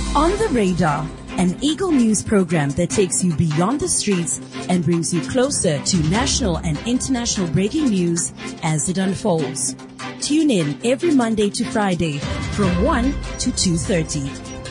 On the Radar, an Eagle News program that takes you beyond the streets and brings you closer to national and international breaking news as it unfolds. Tune in every Monday to Friday from 1 to 2:30.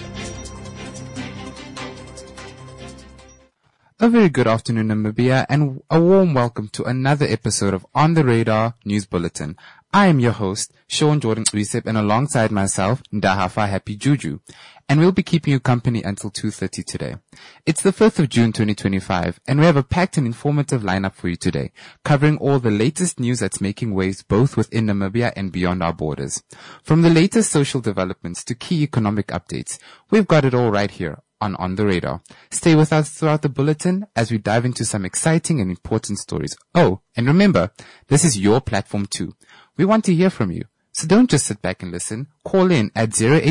A very good afternoon, Namibia, and a warm welcome to another episode of On the Radar News Bulletin. I am your host, Sean Jordan Uisep, and alongside myself, Ndahafa Happy Juju. And we'll be keeping you company until 2:30 today. It's the 5th of June 2025, and we have a packed and informative lineup for you today, covering all the latest news that's making waves both within Namibia and beyond our borders. From the latest social developments to key economic updates, we've got it all right here on the Radar. Stay with us throughout the bulletin as we dive into some exciting and important stories. Oh, and remember, this is your platform too. We want to hear from you. So don't just sit back and listen. Call in at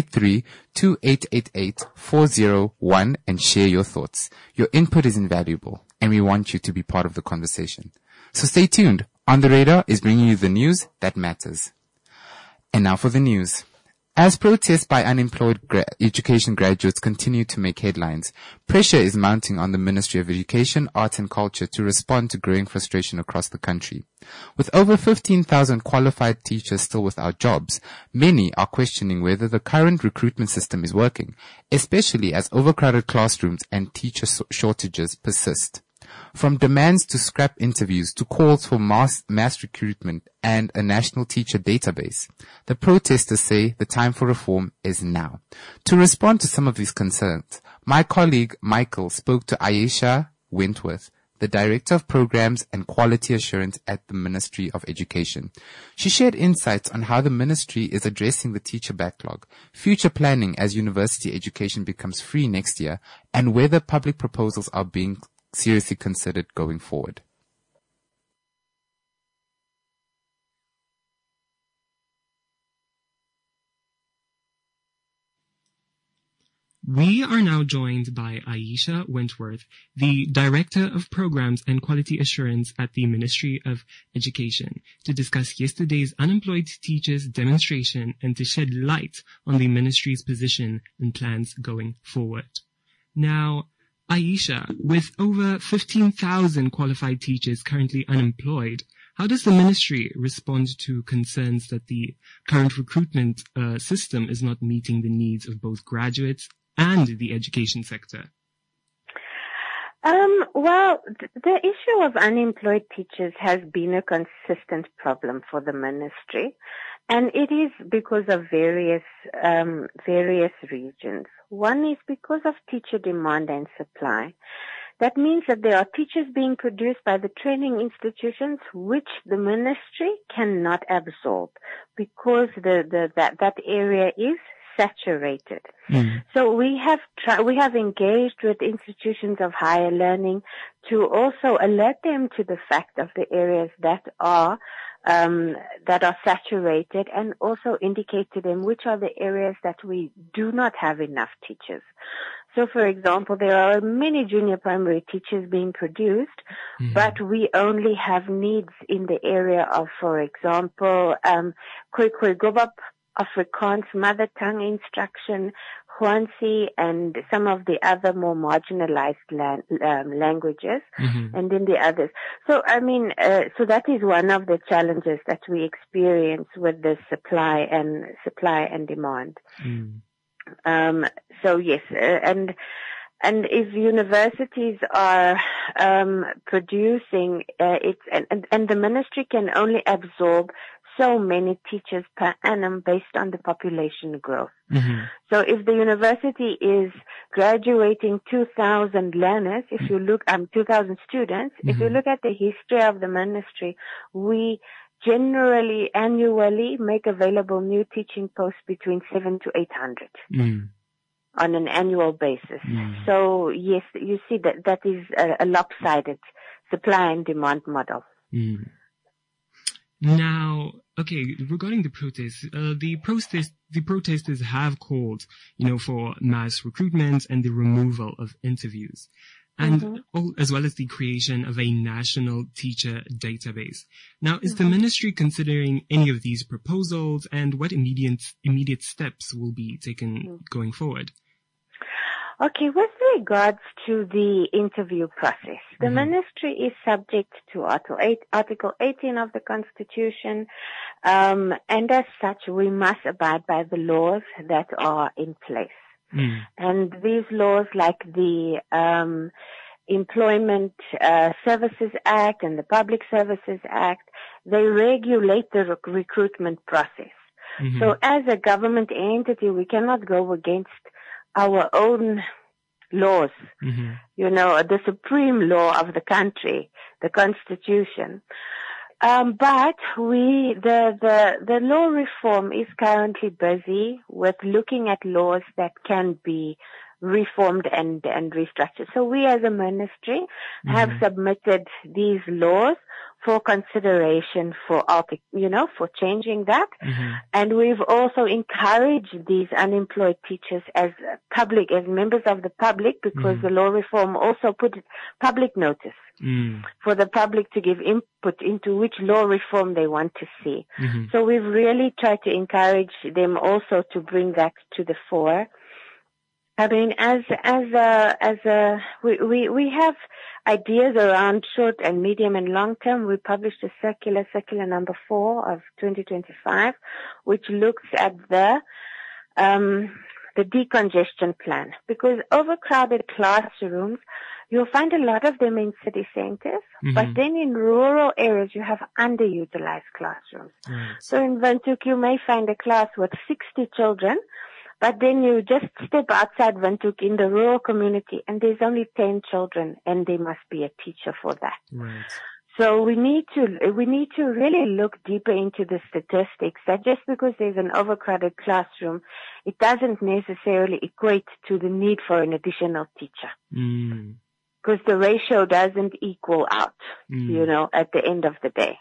083-2888-401 and share your thoughts. Your input is invaluable, and we want you to be part of the conversation. So stay tuned. On the Radar is bringing you the news that matters. And now for the news. As protests by unemployed education graduates continue to make headlines, pressure is mounting on the Ministry of Education, Arts and Culture to respond to growing frustration across the country. With over 15,000 qualified teachers still without jobs, many are questioning whether the current recruitment system is working, especially as overcrowded classrooms and teacher shortages persist. From demands to scrap interviews to calls for mass recruitment and a national teacher database, the protesters say the time for reform is now. To respond to some of these concerns, my colleague Michael spoke to Aisha Wentworth, the Director of Programs and Quality Assurance at the Ministry of Education. She shared insights on how the ministry is addressing the teacher backlog, future planning as university education becomes free next year, and whether public proposals are being seriously considered going forward. We are now joined by Aisha Wentworth, the Director of Programs and Quality Assurance at the Ministry of Education, to discuss yesterday's unemployed teachers demonstration and to shed light on the ministry's position and plans going forward. Now, Aisha, with over 15,000 qualified teachers currently unemployed, how does the ministry respond to concerns that the current recruitment system is not meeting the needs of both graduates and the education sector? Well, the issue of unemployed teachers has been a consistent problem for the ministry, and it is because of various reasons. One is because of teacher demand and supply. That means that there are teachers being produced by the training institutions which the ministry cannot absorb because that area is saturated. So we have engaged with institutions of higher learning to also alert them to the fact of the areas that are saturated, and also indicate to them which are the areas that we do not have enough teachers. So, for example, there are many junior primary teachers being produced, but we only have needs in the area of, for example, Khoikhoi Gobab, Afrikaans mother tongue instruction, Huansi, and some of the other more marginalized languages, and then the others. So, so that is one of the challenges that we experience with the supply and demand. So yes, and if universities are producing and the ministry can only absorb so many teachers per annum based on the population growth. So if the university is graduating 2,000 learners, if you look 2,000 students, if you look at the history of the ministry, we generally annually make available new teaching posts between 700 to 800 on an annual basis. So yes, you see that is a lopsided supply and demand model. Now, okay, regarding the protests, the protesters have called, for mass recruitment and the removal of interviews, and as well as the creation of a national teacher database. Now, is the ministry considering any of these proposals, and what immediate steps will be taken going forward? Okay, with regards to the interview process, the ministry is subject to Article 18 of the Constitution, and as such, we must abide by the laws that are in place. And these laws, like the Employment Services Act and the Public Services Act, they regulate the recruitment process. So as a government entity, we cannot go against our own laws, the supreme law of the country, the Constitution. But the law reform is currently busy with looking at laws that can be reformed and restructured. So we as a ministry have submitted these laws for consideration for changing that. And we've also encouraged these unemployed teachers as members of the public, because the law reform also put public notice for the public to give input into which law reform they want to see. So we've really tried to encourage them also to bring that to the fore. I mean, we have ideas around short and medium and long term. We published a circular number 4 of 2025, which looks at the decongestion plan, because overcrowded classrooms, you'll find a lot of them in city centers, but then in rural areas you have underutilized classrooms. So in Windhoek you may find a class with 60 children, but then you just step outside Windhoek in the rural community and there's only 10 children and there must be a teacher for that. So we need to really look deeper into the statistics, that just because there's an overcrowded classroom, it doesn't necessarily equate to the need for an additional teacher. Because the ratio doesn't equal out, at the end of the day.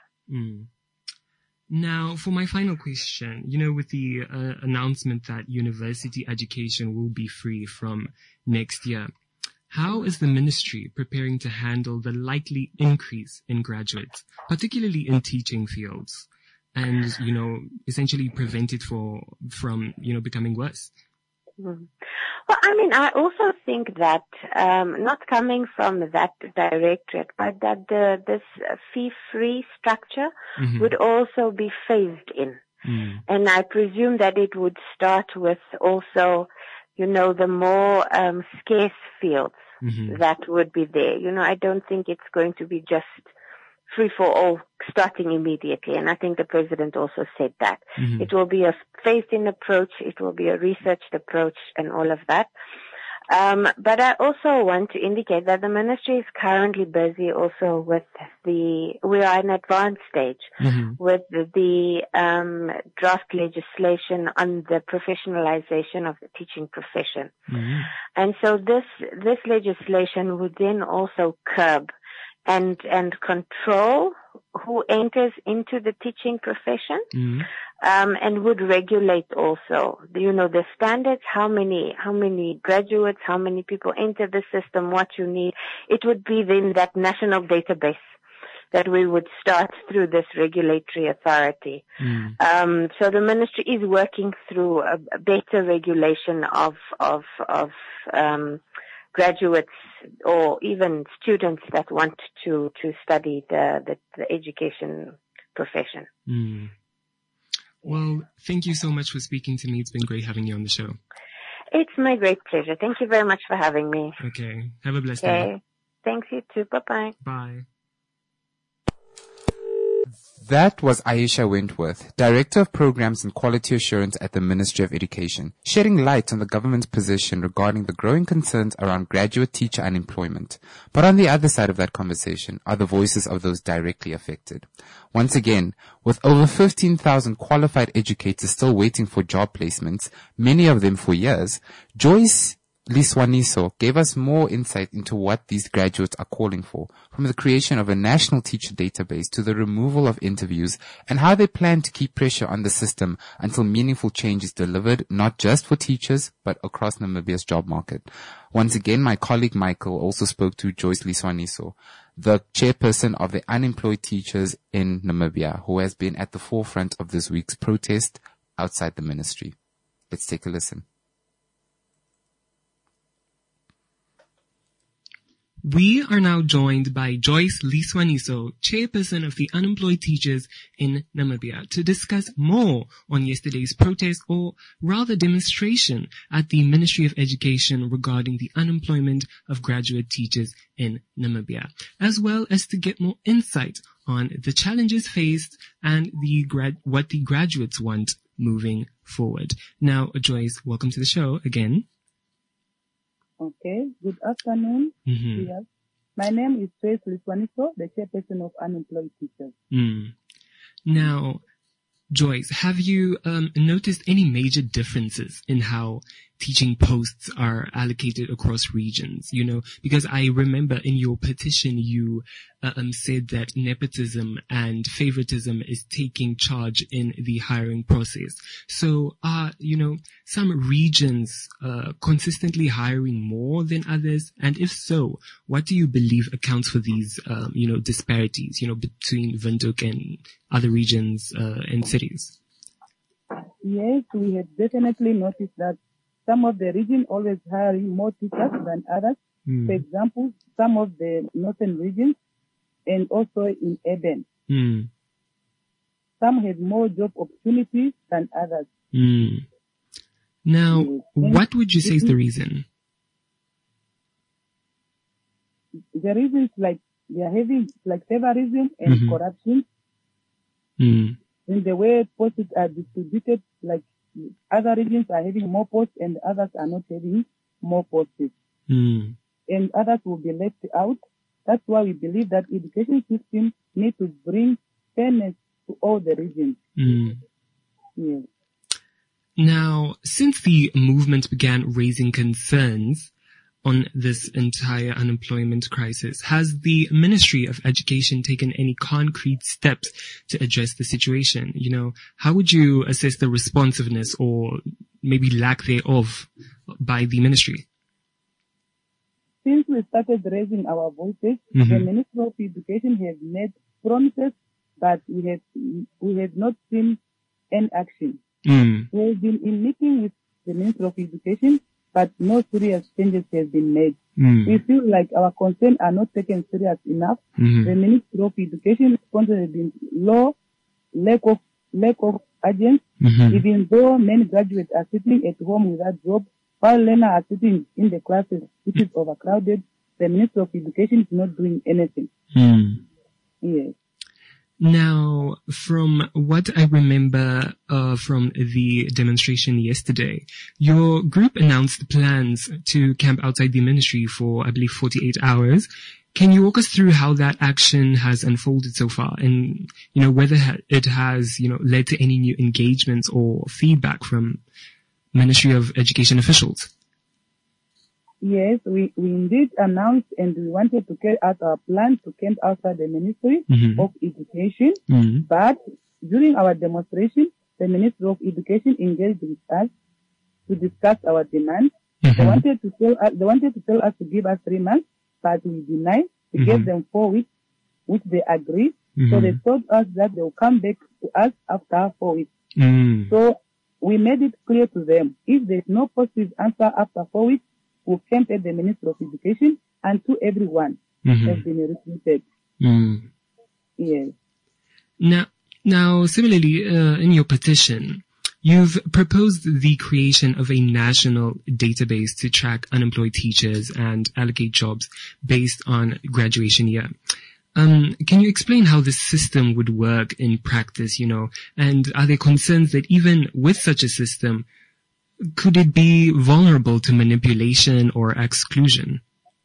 Now, for my final question, with the announcement that university education will be free from next year, how is the ministry preparing to handle the likely increase in graduates, particularly in teaching fields, and, essentially prevent it from becoming worse? Well, I mean, I also think that, not coming from that directorate, but that this fee-free structure would also be phased in. And I presume that it would start with also, the more scarce fields that would be there. I don't think it's going to be just free for all starting immediately. And I think the president also said that. It will be a phased-in approach. It will be a researched approach and all of that. But I also want to indicate that the ministry is currently busy also with we are in advanced stage with the draft legislation on the professionalization of the teaching profession. And so this legislation would then also curb and control who enters into the teaching profession, and would regulate also, the standards, how many graduates, how many people enter the system, what you need. It would be then that national database that we would start through this regulatory authority. So the ministry is working through a better regulation of graduates or even students that want to study the education profession. Well, thank you so much for speaking to me. It's been great having you on the show. It's my great pleasure. Thank you very much for having me. Okay. Have a blessed day. Thanks, you too. Bye-bye. Bye. That was Aisha Wentworth, Director of Programs and Quality Assurance at the Ministry of Education, shedding light on the government's position regarding the growing concerns around graduate teacher unemployment. But on the other side of that conversation are the voices of those directly affected. Once again, with over 15,000 qualified educators still waiting for job placements, many of them for years, Joyce Liswaniso gave us more insight into what these graduates are calling for, from the creation of a national teacher database to the removal of interviews, and how they plan to keep pressure on the system until meaningful change is delivered, not just for teachers, but across Namibia's job market. Once again, my colleague Michael also spoke to Joyce Liswaniso, the chairperson of the Unemployed Teachers in Namibia, who has been at the forefront of this week's protest outside the ministry. Let's take a listen. We are now joined by Joyce Liswaniso, chairperson of the Unemployed Teachers in Namibia, to discuss more on yesterday's protest, or rather demonstration, at the Ministry of Education regarding the unemployment of graduate teachers in Namibia, as well as to get more insight on the challenges faced and what the graduates want moving forward. Now, Joyce, welcome to the show again. Okay, good afternoon. Mm-hmm. Yes. My name is Joyce Liswaniso, the chairperson of Unemployed Teachers. Now, Joyce, have you noticed any major differences in how teaching posts are allocated across regions? You know, because I remember in your petition you said that nepotism and favoritism is taking charge in the hiring process. So are, some regions consistently hiring more than others? And if so, what do you believe accounts for these, disparities, between Windhoek and other regions and cities? Yes, we have definitely noticed that some of the regions always hiring more teachers than others. For example, some of the northern regions and also in urban. Some have more job opportunities than others. Now, Yes. what would you say is the reason? The reason is like they are having like favorism and corruption in the way posts are distributed. Like other regions are having more posts and others are not having more posts. And others will be left out. That's why we believe that education system need to bring fairness to all the regions. Yes. Now, since the movement began raising concerns on this entire unemployment crisis, has the Ministry of Education taken any concrete steps to address the situation? How would you assess the responsiveness or maybe lack thereof by the ministry? Since we started raising our voices, the Ministry of Education has made promises, but we have not seen any action. We have been in meeting with the Ministry of Education, but no serious changes have been made. We feel like our concerns are not taken serious enough. The Ministry of Education response has been low, lack of agents, even though many graduates are sitting at home without jobs, while learners are sitting in the classes, which is overcrowded. The Ministry of Education is not doing anything. Yes. Now, from what I remember from the demonstration yesterday, your group announced plans to camp outside the ministry for, I believe, 48 hours. Can you walk us through how that action has unfolded so far, and whether it has led to any new engagements or feedback from Ministry of Education officials? Yes, we indeed announced and we wanted to carry out our plan to camp outside the Ministry of Education. But during our demonstration, the Ministry of Education engaged with us to discuss our demands. They wanted to tell us to give us 3 months, but we denied. We gave them 4 weeks, which they agreed. So they told us that they will come back to us after 4 weeks. So we made it clear to them, if there is no positive answer after 4 weeks, we'll camp at the Ministry of Education until everyone has been recruited. Yes. Now, similarly, in your petition, you've proposed the creation of a national database to track unemployed teachers and allocate jobs based on graduation year. Can you explain how this system would work in practice, and are there concerns that even with such a system, could it be vulnerable to manipulation or exclusion?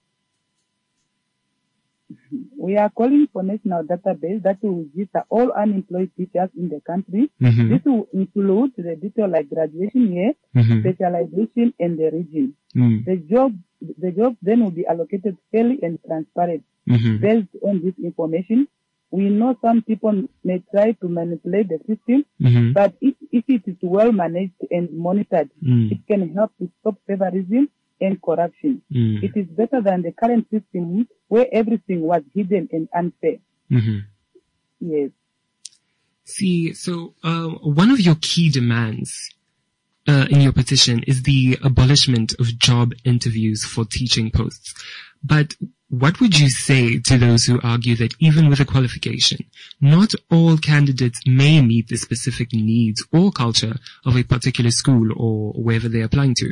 We are calling for national database that will register all unemployed teachers in the country. This will include the detail like graduation year, specialization, and the region. The jobs then will be allocated fairly and transparent. Based on this information, we know some people may try to manipulate the system, but if it is well managed and monitored, it can help to stop favorism and corruption. It is better than the current system where everything was hidden and unfair. Yes. See, so one of your key demands in your petition is the abolishment of job interviews for teaching posts. But what would you say to those who argue that even with a qualification, not all candidates may meet the specific needs or culture of a particular school or wherever they're applying to?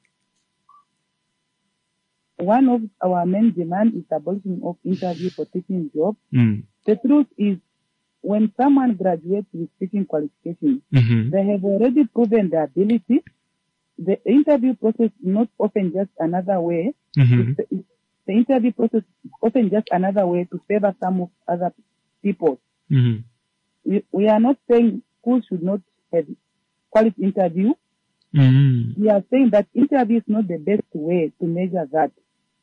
One of our main demands is abolition of interview for teaching jobs. The truth is, when someone graduates with teaching qualifications, they have already proven their ability. The interview process is not often just another way. The interview process is often just another way to favor some of other people. We are not saying schools should not have quality interview. We are saying that interview is not the best way to measure that.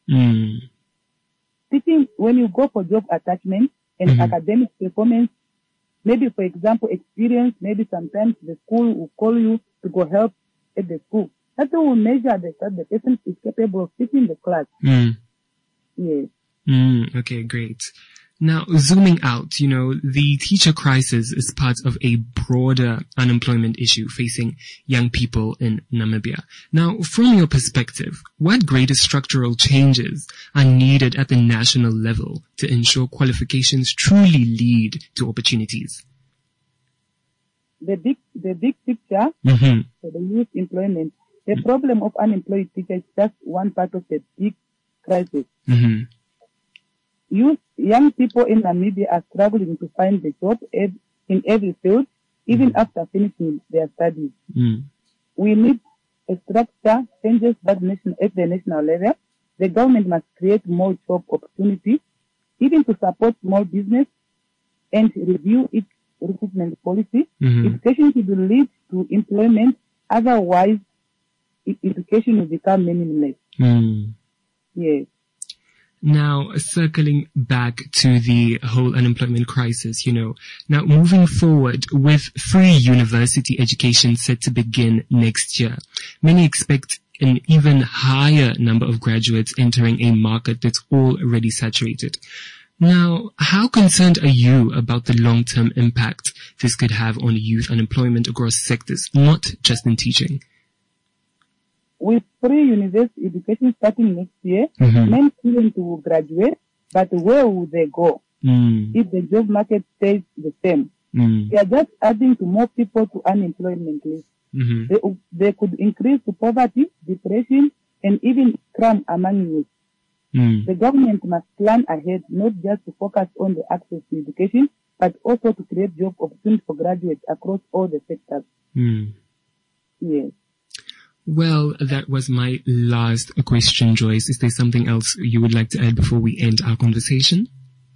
Teaching, when you go for job attachment and academic performance, maybe, for example, experience, maybe sometimes the school will call you to go help at the school. That will measure that the person is capable of teaching the class. Yes. Okay, great. Now, zooming out, the teacher crisis is part of a broader unemployment issue facing young people in Namibia. Now, from your perspective, what greater structural changes are needed at the national level to ensure qualifications truly lead to opportunities? The big picture for the youth employment, the problem of unemployed teachers is just one part of the big crisis. Young people in Namibia are struggling to find a job in every field, even after finishing their studies. We need a structure changes at the national level. The government must create more job opportunities, even to support small business and review its recruitment policy. Education should lead to employment. Otherwise, education will become meaningless. Yes. Now, circling back to the whole unemployment crisis, now moving forward with free university education set to begin next year, many expect an even higher number of graduates entering a market that's already saturated. Now, how concerned are you about the long-term impact this could have on youth unemployment across sectors, not just in teaching? With free university education starting next year, many students will graduate, but where will they go if the job market stays the same? They are just adding to more people to unemployment list. They could increase to poverty, depression, and even crime among youth. The government must plan ahead, not just to focus on the access to education, but also to create job opportunities for graduates across all the sectors. Yes. Well, that was my last question, Joyce. Is there something else you would like to add before we end our conversation?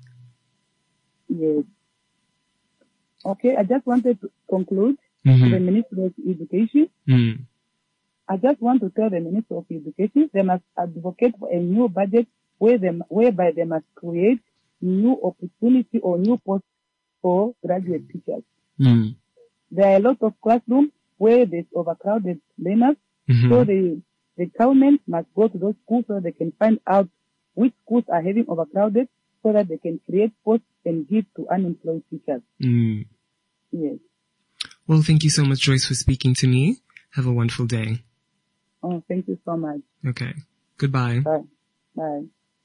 Yes. Okay, I just wanted to conclude the Ministry of Education. I just want to tell the Ministry of Education they must advocate for a new budget whereby they must create new opportunity or new posts for graduate teachers. There are a lot of classrooms where there's overcrowded learners. So the government must go to those schools so they can find out which schools are having overcrowded so that they can create posts and give to unemployed teachers. Yes. Well, thank you so much, Joyce, for speaking to me. Have a wonderful day. Oh, thank you so much. Okay. Goodbye. Bye. Bye.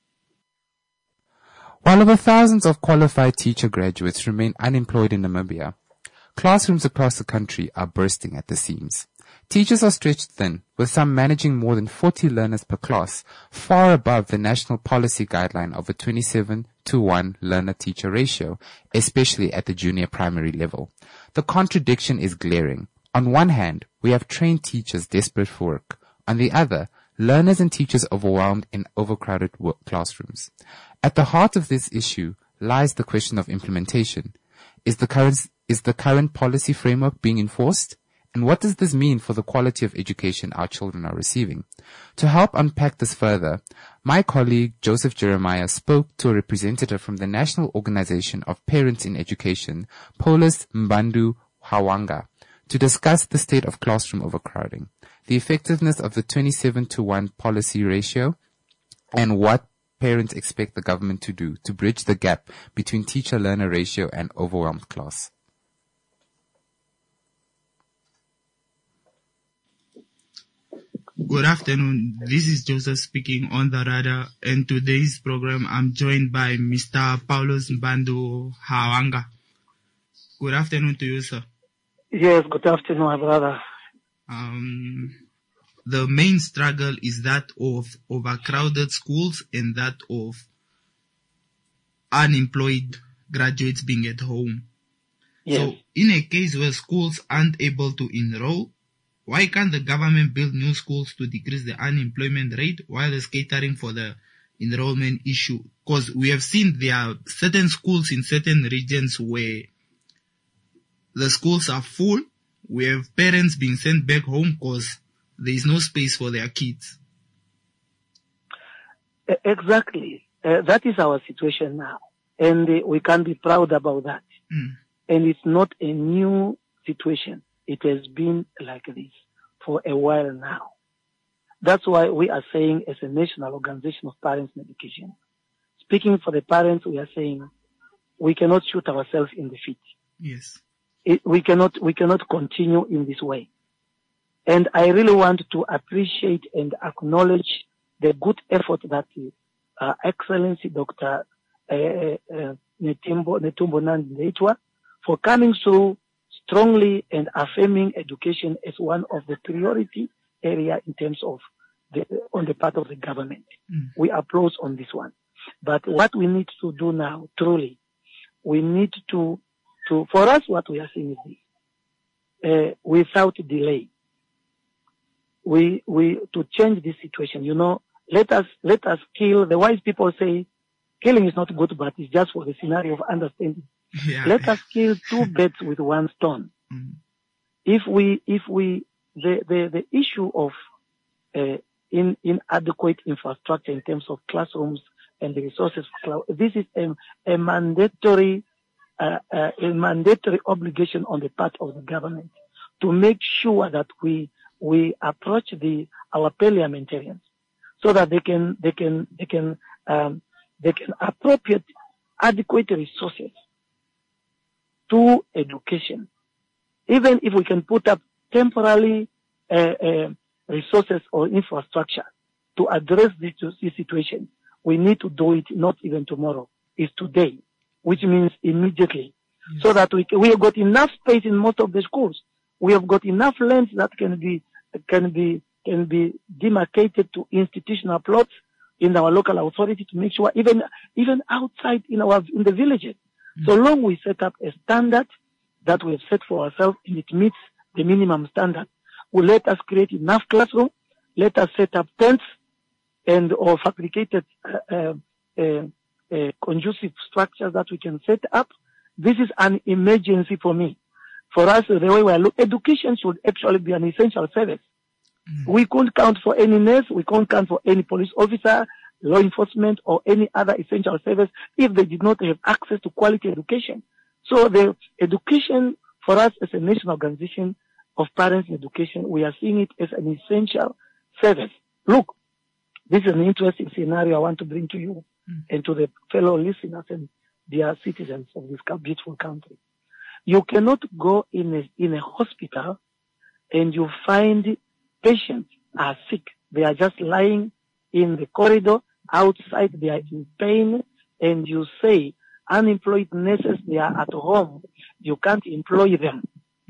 While over thousands of qualified teacher graduates remain unemployed in Namibia, classrooms across the country are bursting at the seams. Teachers are stretched thin, with some managing more than 40 learners per class, far above the national policy guideline of a 27:1 learner-teacher ratio, especially at the junior primary level. The contradiction is glaring. On one hand, we have trained teachers desperate for work. On the other, learners and teachers overwhelmed in overcrowded classrooms. At the heart of this issue lies the question of implementation. Is the current policy framework being enforced? And what does this mean for the quality of education our children are receiving? To help unpack this further, my colleague Joseph Jeremiah spoke to a representative from the National Organization of Parents in Education, Polis Mbandu Hawanga, to discuss the state of classroom overcrowding, the effectiveness of the 27:1 policy ratio, and what parents expect the government to do to bridge the gap between teacher-learner ratio and overwhelmed class. Good afternoon. This is Joseph speaking on the radar. And today's program, I'm joined by Mr. Paulos Mbando Hawanga. Good afternoon to you, sir. Yes, good afternoon, my brother. The main struggle is that of overcrowded schools and that of unemployed graduates being at home. Yes. So, in a case where schools aren't able to enroll, why can't the government build new schools to decrease the unemployment rate while it's catering for the enrollment issue? Because we have seen there are certain schools in certain regions where the schools are full. We have parents being sent back home because there is no space for their kids. Exactly. That is our situation now. And we can be proud about that. And it's not a new situation. It has been like this for a while now. That's why we are saying, as a national organization of parents in education, speaking for the parents, we are saying we cannot shoot ourselves in the feet. Yes. We cannot continue in this way. And I really want to appreciate and acknowledge the good effort that Excellency Dr. Netumbo Nandi-Ndaitwah for coming through strongly and affirming education as one of the priority area in terms of on the part of the government. We applaud on this one. But what we need to do now, truly, we need to for us, what we are saying is this, without delay, we to change this situation, let us kill. The wise people say killing is not good, but it's just for the scenario of understanding. Yeah. Let us kill two birds with one stone. If the issue of inadequate infrastructure in terms of classrooms and the resources for this is a mandatory obligation on the part of the government to make sure that we approach our parliamentarians so that they can appropriate adequate resources to education. Even if we can put up temporarily resources or infrastructure to address this situation, we need to do it not even tomorrow. It's today, which means immediately, so that we have got enough space in most of the schools. We have got enough lands that can be demarcated to institutional plots in our local authority to make sure even outside in the villages. So long we set up a standard that we have set for ourselves and it meets the minimum standard, will let us create enough classrooms, let us set up tents or fabricated conducive structures that we can set up. This is an emergency for me. For us, the way we look, education should actually be an essential service. We couldn't count for any nurse, we couldn't count for any police officer, law enforcement, or any other essential service if they did not have access to quality education. So the education for us as a national organization of parents in education, we are seeing it as an essential service. Look, this is an interesting scenario I want to bring to you and to the fellow listeners and dear citizens of this beautiful country. You cannot go in a hospital and you find patients are sick. They are just lying in the corridor outside. They are in pain, and you say unemployed nurses, they are at home. You can't employ them.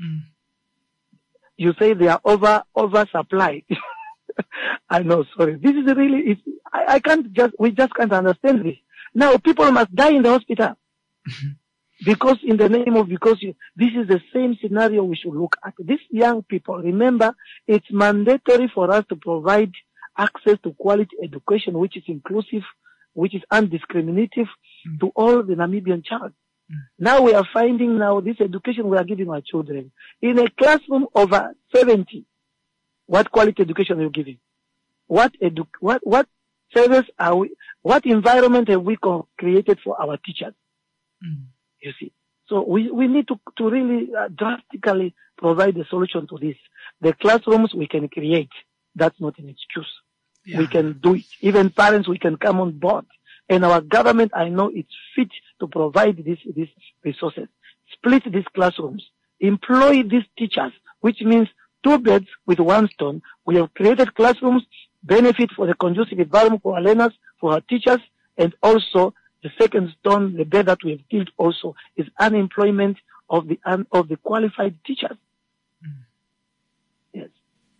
You say they are oversupplied. I know, sorry. This is really, we just can't understand this. Now people must die in the hospital. Because this is the same scenario we should look at. These young people, remember, it's mandatory for us to provide access to quality education, which is inclusive, which is undiscriminative to all the Namibian child. Now we are finding this education we are giving our children in a classroom over 70. What quality education are you giving? What service are we? What environment have we created for our teachers? You see, so we need to really drastically provide a solution to this. The classrooms we can create. That's not an excuse. Yeah. We can do it. Even parents, we can come on board. And our government, I know it's fit to provide these resources. Split these classrooms. Employ these teachers, which means two birds with one stone. We have created classrooms, benefit for the conducive environment for our learners, for our teachers, and also the second stone, the bird that we have killed also, is unemployment of the qualified teachers. Yes.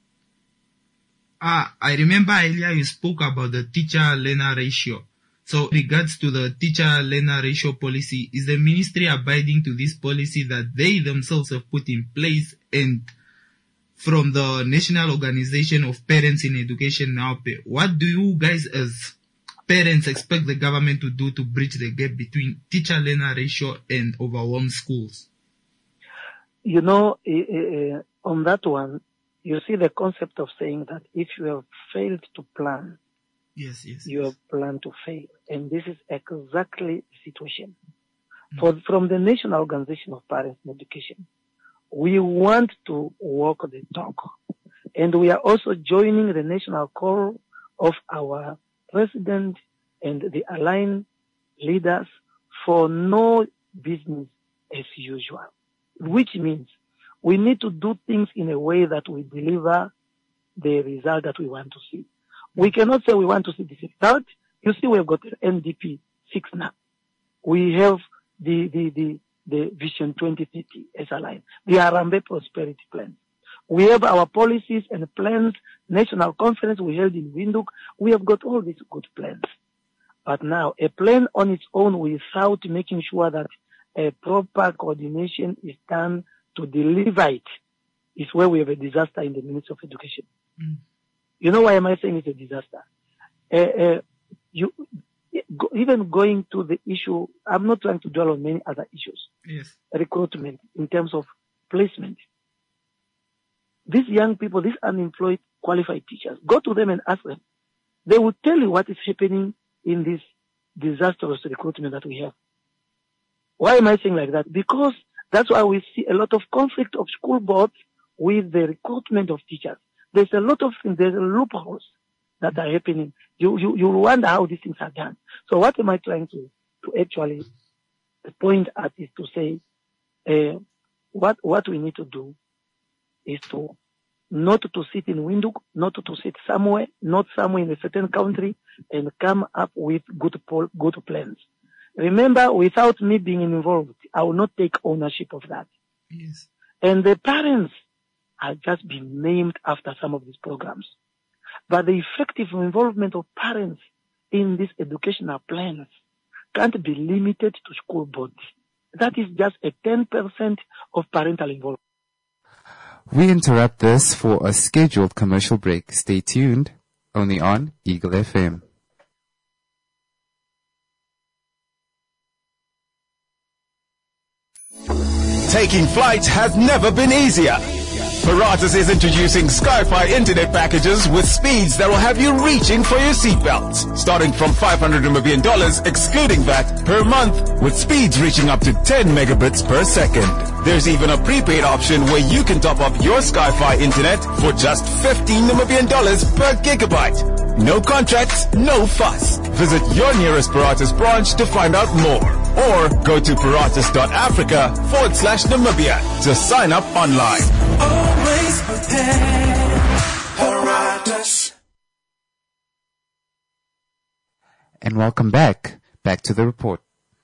I remember earlier you spoke about the teacher-learner ratio. So, regards to the teacher-learner ratio policy, is the ministry abiding to this policy that they themselves have put in place, and from the National Organization of Parents in Education, NAOPE, what do you guys as parents expect the government to do to bridge the gap between teacher-learner ratio and overwhelmed schools? You know, on that one, you see the concept of saying that if you have failed to plan, you have planned to fail. And this is exactly the situation. From the National Organization of Parents in Education, we want to walk the talk. And we are also joining the national call of our president and the aligned leaders for no business as usual, which means we need to do things in a way that we deliver the result that we want to see. We cannot say we want to see this result. You see, we have got NDP 6 now. We have the Vision 2030 as a line. The Harambee Prosperity Plan. We have our policies and plans, national conference we held in Windhoek. We have got all these good plans. But now, a plan on its own without making sure that a proper coordination is done to deliver it is where we have a disaster in the Ministry of Education. You know why am I saying it's a disaster? Even going to the issue, I'm not trying to dwell on many other issues. Yes. Recruitment in terms of placement. These young people, these unemployed qualified teachers, go to them and ask them. They will tell you what is happening in this disastrous recruitment that we have. Why am I saying like that? Because that's why we see a lot of conflict of school boards with the recruitment of teachers. There's a lot of things, there's loopholes that are happening. You wonder how these things are done. So what am I trying to actually point at is to say, what we need to do is to not to sit in Windhoek, not to sit somewhere, not somewhere in a certain country, and come up with good plans. Remember, without me being involved, I will not take ownership of that. Yes. And the parents have just been named after some of these programs. But the effective involvement of parents in these educational plans can't be limited to school boards. That is just a 10% of parental involvement. We interrupt this for a scheduled commercial break. Stay tuned, only on Eagle FM. Taking flight has never been easier. Paratus is introducing Sky-Fi internet packages with speeds that will have you reaching for your seatbelts. Starting from $500 million, excluding VAT, per month, with speeds reaching up to 10 megabits per second. There's even a prepaid option where you can top up your Sky-Fi internet for just $15 million per gigabyte. No contracts, no fuss. Visit your nearest Paratus branch to find out more. Or go to paratus.africa/Namibia to sign up online. Always prepared, Paratus. And welcome back to the report.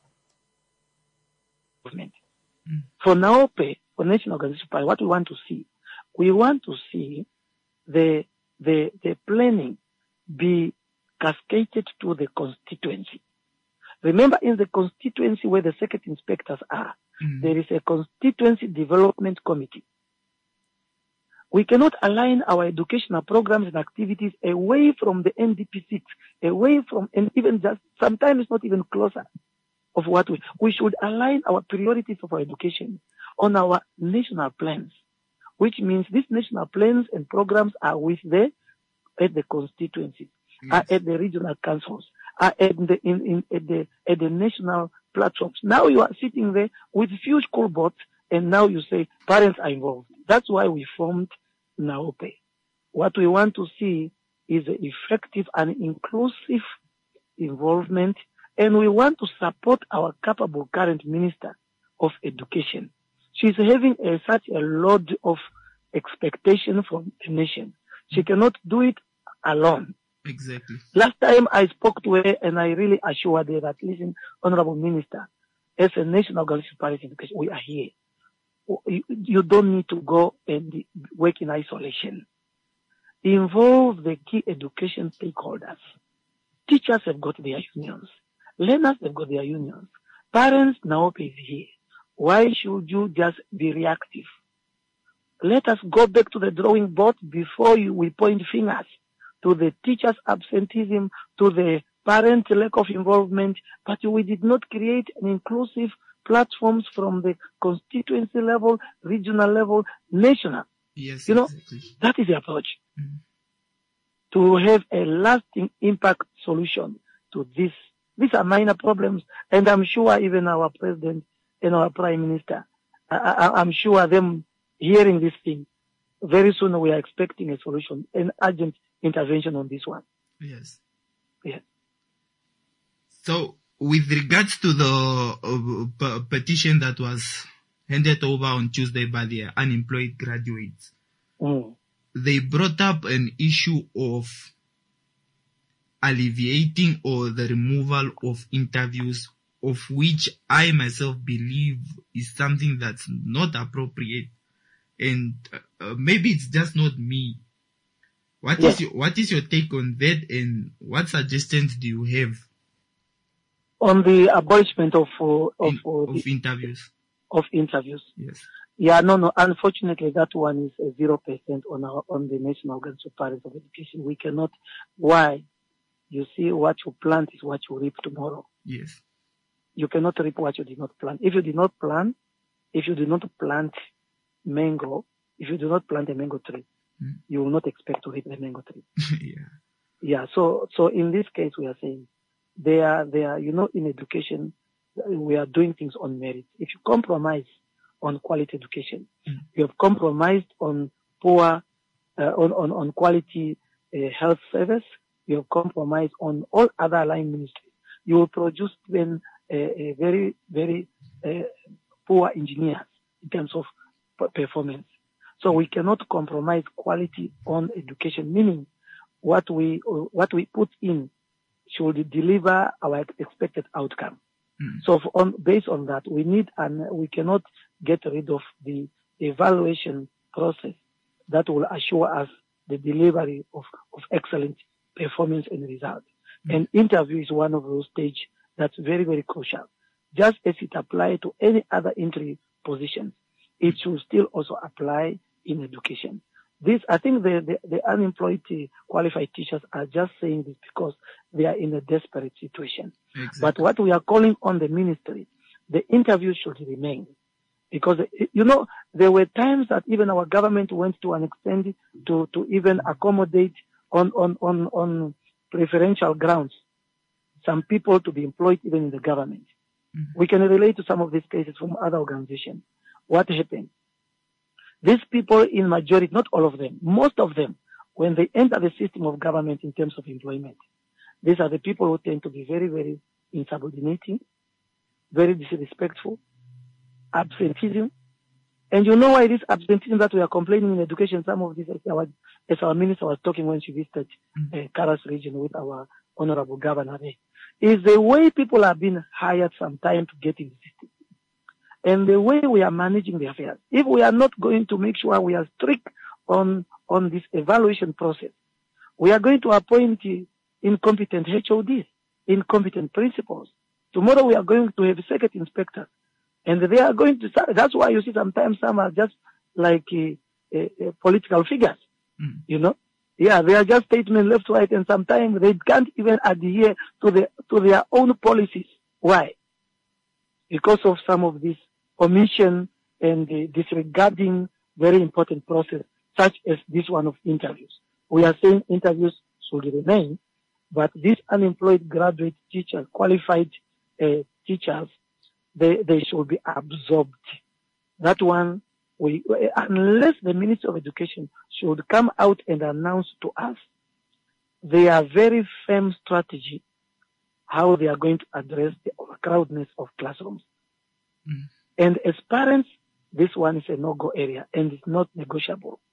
For NAOPE, for National Organization, what we want to see the planning be cascaded to the constituency. Remember, in the constituency where the circuit inspectors are, there is a constituency development committee. We cannot align our educational programs and activities away from the NDP 6, away from, and even just, sometimes not even closer of what we should align our priorities of our education on our national plans, which means these national plans and programs are at the constituencies, are at the regional councils, are at the national platforms. Now you are sitting there with few school boards, and now you say parents are involved. That's why we formed NAOPE. What we want to see is effective and inclusive involvement, and we want to support our capable current Minister of Education. She's having such a load of expectation from the nation. She cannot do it alone. Exactly. Last time I spoke to her and I really assured her that, listen, Honorable Minister, as a National Organization for Parity Education, we are here. You don't need to go and work in isolation. Involve the key education stakeholders. Teachers have got their unions. Learners have got their unions. Parents, NAOP is here. Why should you just be reactive? Let us go back to the drawing board before we point fingers to the teachers' absenteeism, to the parent lack of involvement, but we did not create an inclusive platforms from the constituency level, regional level, national. Yes, exactly. That is the approach. Mm-hmm. To have a lasting impact solution to this. These are minor problems, and I'm sure even our president and our prime minister, I'm sure them hearing this thing, very soon we are expecting a solution, an urgent intervention on this one. Yes. Yes. So, with regards to the petition that was handed over on Tuesday by the unemployed graduates, they brought up an issue of alleviating or the removal of interviews, of which I myself believe is something that's not appropriate. And maybe it's just not me. What is your take on that, and what suggestions do you have on the abolishment of interviews? Of interviews. Yes. Yeah, no. Unfortunately, that one is 0% on the National Organization for Parity Education. We cannot. Why? You see, what you plant is what you reap tomorrow. Yes. You cannot reap what you did not plant. If you did not plant mango, if you do not plant a mango tree, you will not expect to reap a mango tree. Yeah. So in this case, we are saying they are, in education, we are doing things on merit. If you compromise on quality education, you have compromised on poor, on quality health service, you have compromised on all other aligned ministries. You will produce then a very, very poor engineers in terms of performance. So we cannot compromise quality on education, meaning what we put in should deliver our expected outcome. So based on that, we cannot get rid of the evaluation process that will assure us the delivery of excellent performance and results. And interview is one of those stages that's very, very crucial. Just as it applies to any other entry positions, it should still also apply in education. I think the unemployed qualified teachers are just saying this because they are in a desperate situation. Exactly. But what we are calling on the ministry, the interview should remain. Because, there were times that even our government went to an extent to even accommodate on preferential grounds some people to be employed even in the government. Mm-hmm. We can relate to some of these cases from other organizations. What happened? These people in majority, not all of them, most of them, when they enter the system of government in terms of employment, these are the people who tend to be very, very insubordinating, very disrespectful, absenteeism. And you know why this absenteeism that we are complaining in education, some of this, as our minister was talking when she visited Karas region with our honorable governor there, is the way people are being hired sometimes to get in the system. And the way we are managing the affairs. If we are not going to make sure we are strict on this evaluation process, we are going to appoint incompetent HODs, incompetent principals. Tomorrow we are going to have circuit inspectors. And they are going to, that's why you see sometimes some are just like political figures, Yeah, they are just statements left, right, and sometimes they can't even adhere to their own policies. Why? Because of some of this omission and disregarding very important process, such as this one of interviews. We are saying interviews should remain, but these unemployed graduate teachers, qualified teachers, they should be absorbed. That one, unless the Ministry of Education should come out and announce to us their very firm strategy, how they are going to address the overcrowdedness of classrooms. And as parents, this one is a no-go area and it's not negotiable.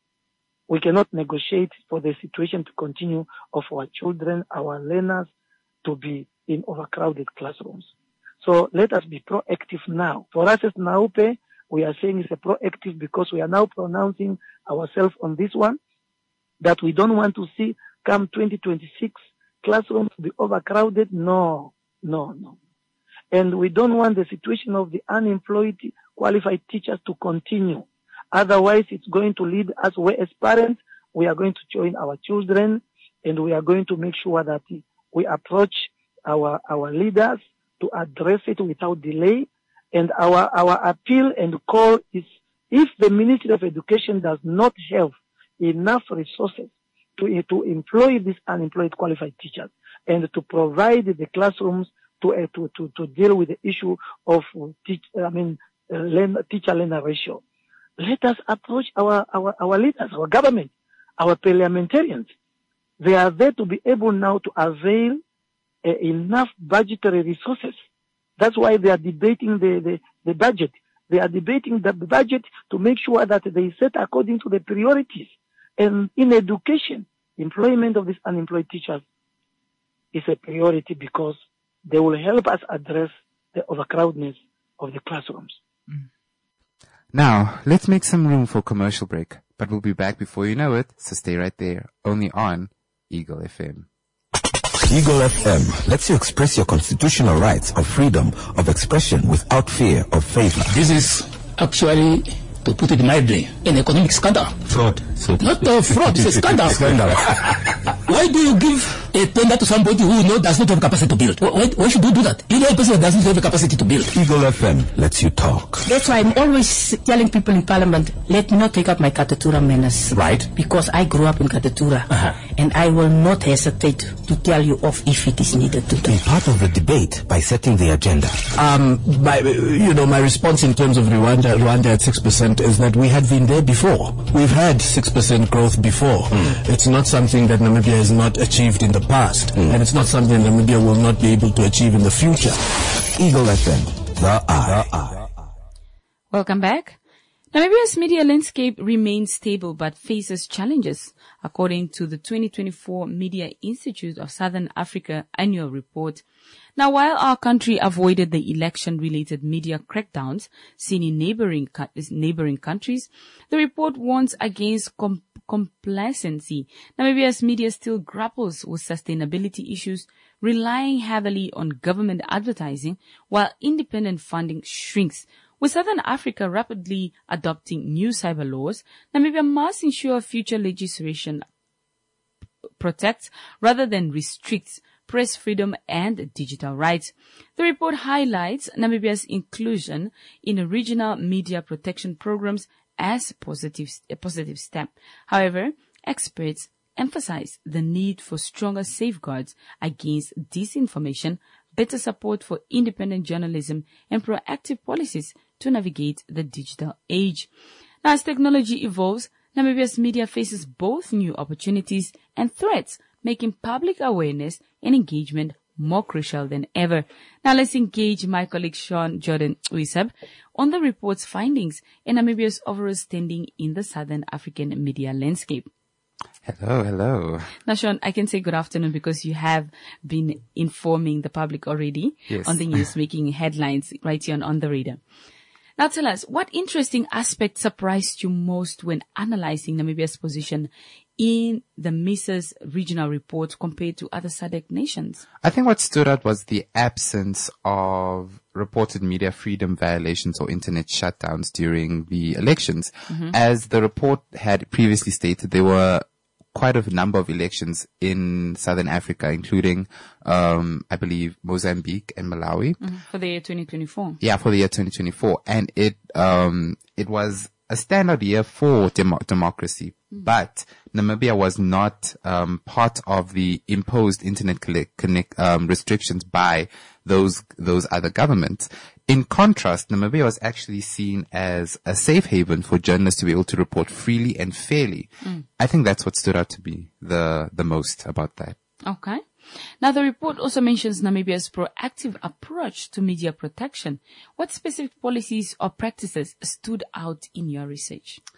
we cannot negotiate for the situation to continue of our children, our learners, to be in overcrowded classrooms. So let us be proactive now. For us as NAUPE, we are saying it's a proactive because we are now pronouncing ourselves on this one, that we don't want to see come 2026 classrooms to be overcrowded. No. And we don't want the situation of the unemployed qualified teachers to continue. Otherwise, it's going to lead us where as parents, we are going to join our children and we are going to make sure that we approach our leaders to address it without delay. And our appeal and call is, if the Ministry of Education does not have enough resources to employ these unemployed qualified teachers and to provide the classrooms to deal with the issue of teacher-learner ratio, let us approach our leaders, our government, our parliamentarians. They are there to be able now to avail enough budgetary resources. That's why they are debating the budget. They are debating the budget to make sure that they set according to the priorities. And in education, employment of these unemployed teachers is a priority because they will help us address the overcrowdedness of the classrooms. Now, let's make some room for commercial break, but we'll be back before you know it, so stay right there, only on Eagle FM. Eagle FM lets you express your constitutional rights of freedom of expression without fear of favor. This is actually, to put it mildly, an economic scandal. Fraud. Not fraud, it's a scandal. Why do you give a tender to somebody who does not have capacity to build? Why should you do that? You know a person that doesn't have the capacity to build. Eagle FM lets you talk. That's why I'm always telling people in Parliament, let me not take up my Katatura manners. Right. Because I grew up in Katatura. And I will not hesitate to tell you off if it is needed to do. Be part of the debate by setting the agenda. My response in terms of Rwanda at 6% is that we had been there before. We've had 6% growth before. It's not something that Namibia has not achieved in the past. And it's not something Namibia will not be able to achieve in the future. Eagle FM, the eye. Welcome back. Namibia's media landscape remains stable but faces challenges, according to the 2024 Media Institute of Southern Africa annual report. Now, while our country avoided the election-related media crackdowns seen in neighboring countries, the report warns against complacency. Namibia's media still grapples with sustainability issues, relying heavily on government advertising, while independent funding shrinks. With Southern Africa rapidly adopting new cyber laws, Namibia must ensure future legislation protects rather than restricts press freedom and digital rights. The report highlights Namibia's inclusion in regional media protection programs as a positive step. However, experts emphasize the need for stronger safeguards against disinformation, better support for independent journalism, and proactive policies to navigate the digital age. Now, as technology evolves, Namibia's media faces both new opportunities and threats, making public awareness and engagement more crucial than ever. Now, let's engage my colleague Sean Jordan Uisab on the report's findings and Namibia's overall standing in the Southern African media landscape. Hello. Now, Sean, I can say good afternoon because you have been informing the public already on the news, making headlines right here on the radar. Now tell us, what interesting aspect surprised you most when analyzing Namibia's position in the Mises regional report compared to other SADC nations? I think what stood out was the absence of reported media freedom violations or internet shutdowns during the elections. As the report had previously stated, there were quite a number of elections in Southern Africa, including, I believe, Mozambique and Malawi. For the year 2024. Yeah, for the year 2024. And it was a standout year for democracy. But Namibia was not, part of the imposed internet restrictions by those other governments. In contrast, Namibia was actually seen as a safe haven for journalists to be able to report freely and fairly. I think that's what stood out to be the most about that. Okay. Now, the report also mentions Namibia's proactive approach to media protection. What specific policies or practices stood out in your research?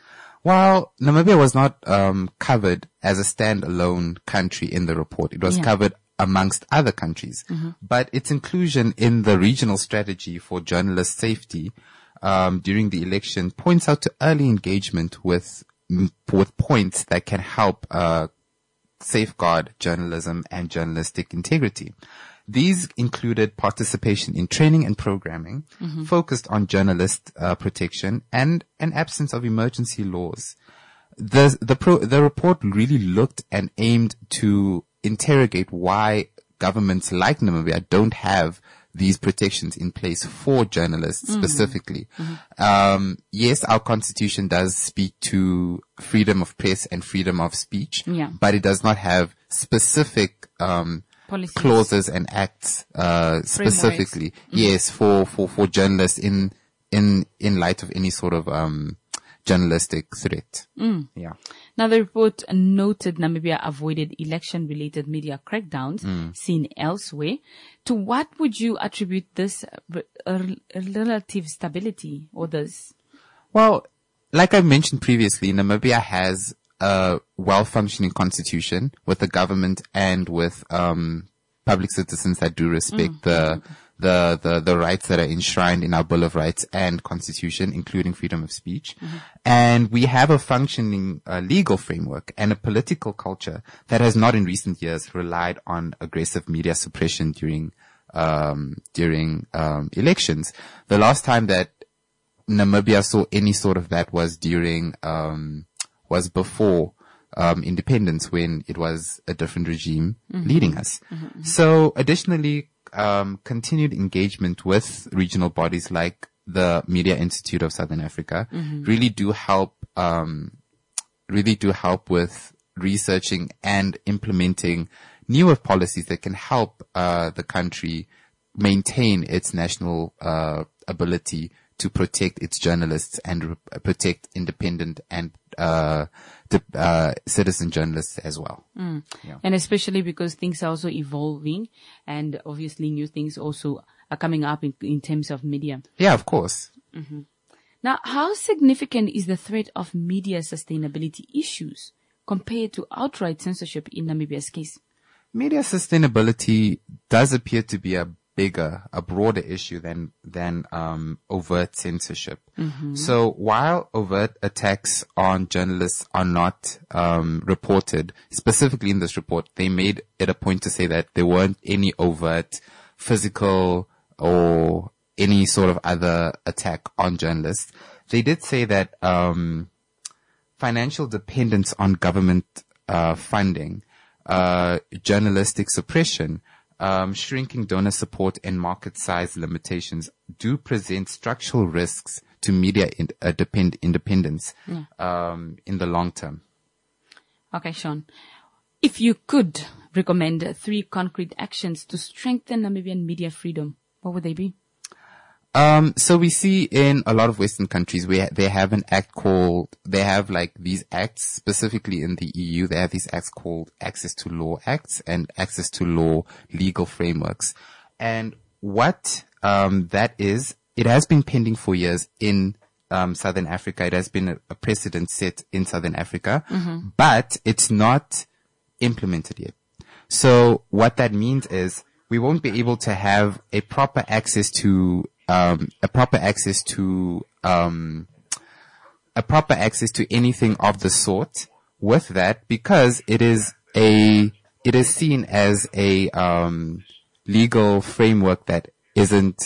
While Namibia was not covered as a standalone country in the report, it was covered amongst other countries. But its inclusion in the regional strategy for journalist safety during the election points out to early engagement with points that can help safeguard journalism and journalistic integrity. These included participation in training and programming, focused on journalist protection, and an absence of emergency laws. The report really looked and aimed to interrogate why governments like Namibia don't have these protections in place for journalists specifically. Yes, our constitution does speak to freedom of press and freedom of speech, but it does not have specific clauses and acts specifically, for journalists in light of any sort of journalistic threat. Yeah. Now, the report noted Namibia avoided election-related media crackdowns seen elsewhere. To what would you attribute this relative stability or this? Well, like I mentioned previously, Namibia has a well-functioning constitution with a government and with public citizens that do respect the rights that are enshrined in our Bill of Rights and Constitution, including freedom of speech. And we have a functioning legal framework and a political culture that has not in recent years relied on aggressive media suppression during elections. The last time that Namibia saw any sort of that was was before independence, when it was a different regime leading us. So additionally, continued engagement with regional bodies like the Media Institute of Southern Africa really do help with researching and implementing newer policies that can help the country maintain its national ability to protect its journalists and protect independent and citizen journalists as well. Yeah. And especially because things are also evolving, and obviously new things also are coming up in terms of media. Yeah, of course. Now, how significant is the threat of media sustainability issues compared to outright censorship in Namibia's case? Media sustainability does appear to be a broader issue than overt censorship. So while overt attacks on journalists are not reported specifically in this report, they made it a point to say that there weren't any overt physical or any sort of other attack on journalists. They did say that financial dependence on government funding, journalistic suppression, shrinking donor support, and market size limitations do present structural risks to media independence in the long term. Okay, Sean. If you could recommend 3 concrete actions to strengthen Namibian media freedom, what would they be? So we see in a lot of Western countries where they have these acts, specifically in the EU, they have these acts called Access to Law Acts and Access to Law Legal Frameworks. And what that is, it has been pending for years in Southern Africa. It has been a precedent set in Southern Africa, but it's not implemented yet. So what that means is we won't be able to have a proper access to anything of the sort with that, because it is seen as a legal framework that isn't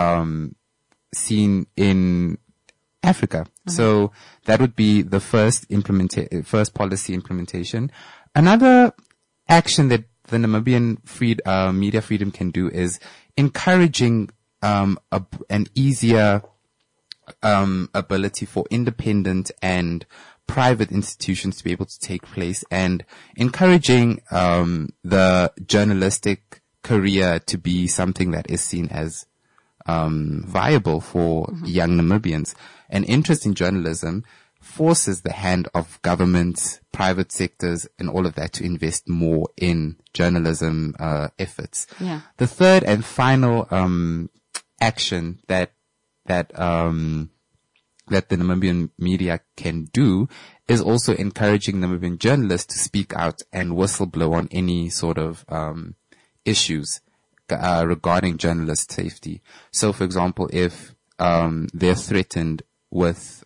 seen in Africa. So that would be the first policy implementation. Another action that the Namibian media freedom can do is encouraging an easier ability for independent and private institutions to be able to take place, and encouraging the journalistic career to be something that is seen as viable for young Namibians. An interest in journalism forces the hand of governments, private sectors, and all of that to invest more in journalism efforts. Yeah. The third and final action that that the Namibian media can do is also encouraging Namibian journalists to speak out and whistleblow on any sort of issues regarding journalist safety. So, for example, if they're threatened with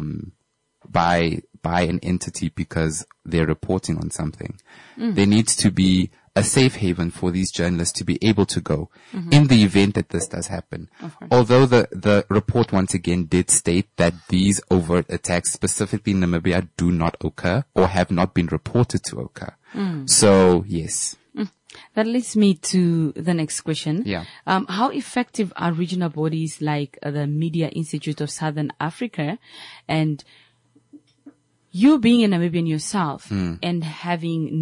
by an entity because they're reporting on something, there needs to be a safe haven for these journalists to be able to go in the event that this does happen. Although the report once again did state that these overt attacks specifically in Namibia do not occur or have not been reported to occur. So, yes. That leads me to the next question. Yeah. How effective are regional bodies like the Media Institute of Southern Africa, and you being a Namibian yourself and having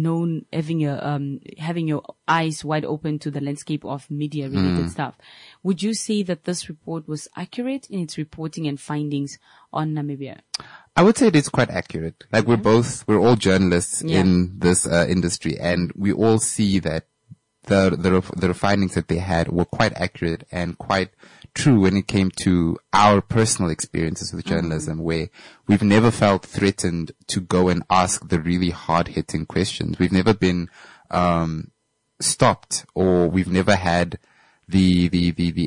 your eyes wide open to the landscape of media related stuff, would you say that this report was accurate in its reporting and findings on Namibia? I would say it is quite accurate. Like we're all journalists in this industry, and we all see that the findings that they had were quite accurate and quite true when it came to our personal experiences with journalism, where we've never felt threatened to go and ask the really hard-hitting questions. We've never been stopped, or we've never had the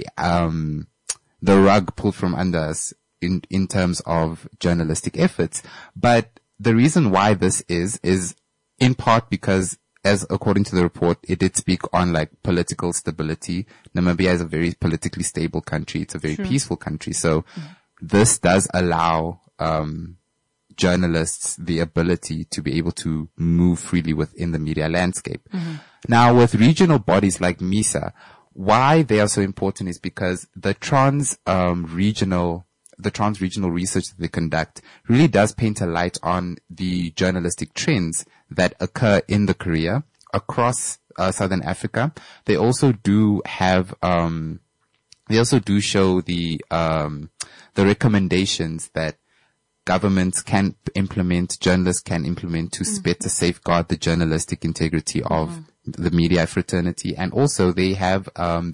rug pulled from under us in terms of journalistic efforts. But the reason why this is in part because, as according to the report, it did speak on like political stability. Namibia is a very politically stable country. It's a very peaceful country. So this does allow journalists the ability to be able to move freely within the media landscape. Now, with regional bodies like MISA, why they are so important is because the trans-regional research that they conduct really does paint a light on the journalistic trends that occur in the Korea across Southern Africa. They also do have they also do show the recommendations that governments can implement, journalists can implement to better safeguard the journalistic integrity of the media fraternity. And also they have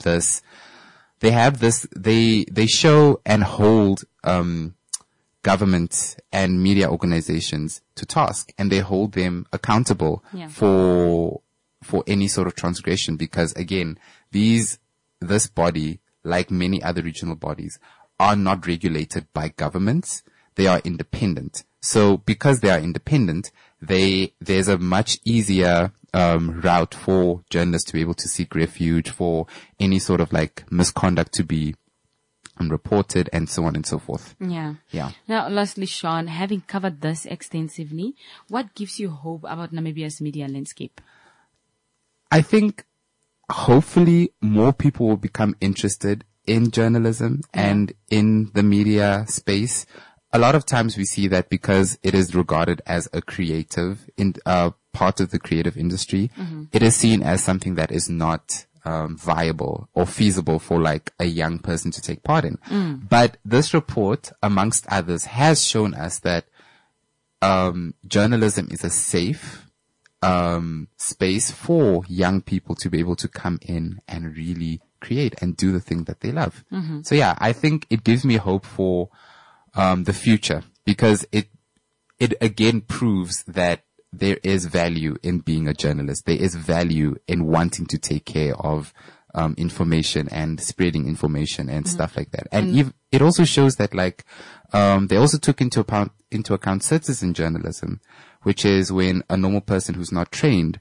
they show and hold government and media organizations to task, and they hold them accountable for any sort of transgression, because again, this body, like many other regional bodies, are not regulated by governments. They are independent. So because they are independent, there's a much easier route for journalists to be able to seek refuge, for any sort of like misconduct to be unreported, and so on and so forth. Yeah. Now, lastly, Sean, having covered this extensively, what gives you hope about Namibia's media landscape? I think hopefully more people will become interested in journalism and in the media space. A lot of times we see that because it is regarded as a creative part of the creative industry, it is seen as something that is not viable or feasible for like a young person to take part in. But this report, amongst others, has shown us that journalism is a safe space for young people to be able to come in and really create and do the thing that they love. So yeah, I think it gives me hope for the future, because it again proves that there is value in being a journalist. There is value in wanting to take care of information and spreading information and stuff like that. And it also shows that like they also took into account citizen journalism, which is when a normal person who's not trained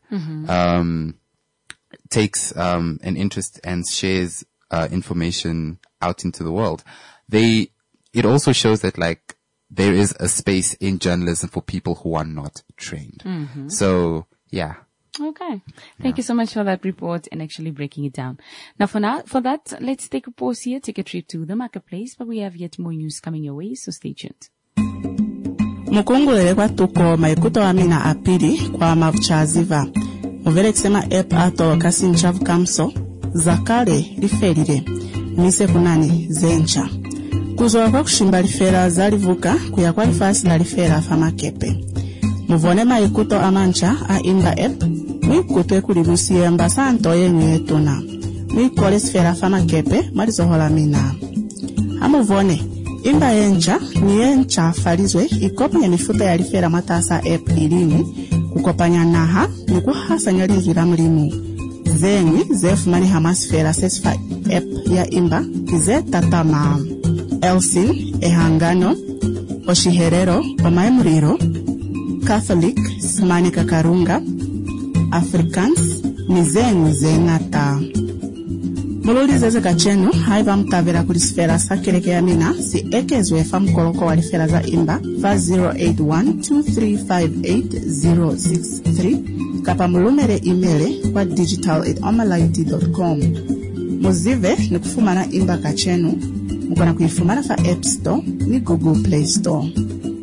takes an interest and shares information out into the world. It also shows that like there is a space in journalism for people who are not trained. So, yeah. Okay. Thank you so much for that report and actually breaking it down. Now, for that, let's take a pause here, take a trip to the marketplace, but we have yet more news coming your way, so stay tuned. Mukungulele kwa tuko maikuto wa mina apili kwa mavuchaziva. Muvele kusema app ato kasi nchavu kamso, zakale liferire, mise kunani zencha. Kuzoa kwa kushimba lifera zalivuka, kuya kwa lifasi la lifera famakepe. Muvone maikuto amancha a imba app, mwikutwe kulibusi yamba santo yenyu yetuna. Mwikole sfera famakepe, marizohola mina. Amuvone, imba yenja ni yencha falizwe ikopanya mifuta yalifera matasa ep ilini kukopanya naha ni kuhasanya lizwila mlimu zenwi zefumani hamasfera sesfa ep ya imba kize tatama Elsin ehangano oshiherero omaemuriro Catholic simani kakarunga Africans ni zenwi zengata Mululi zeze kachenu haiva mtavera kulisfera sakereke ya mina si ekezwe famkoloko walifera za imba fa 081-2358-063 kapa mulumere imele kwa digital@omalaiti.com muzive ni kufumana imba kachenu mukona kuifumana fa App Store ni Google Play Store.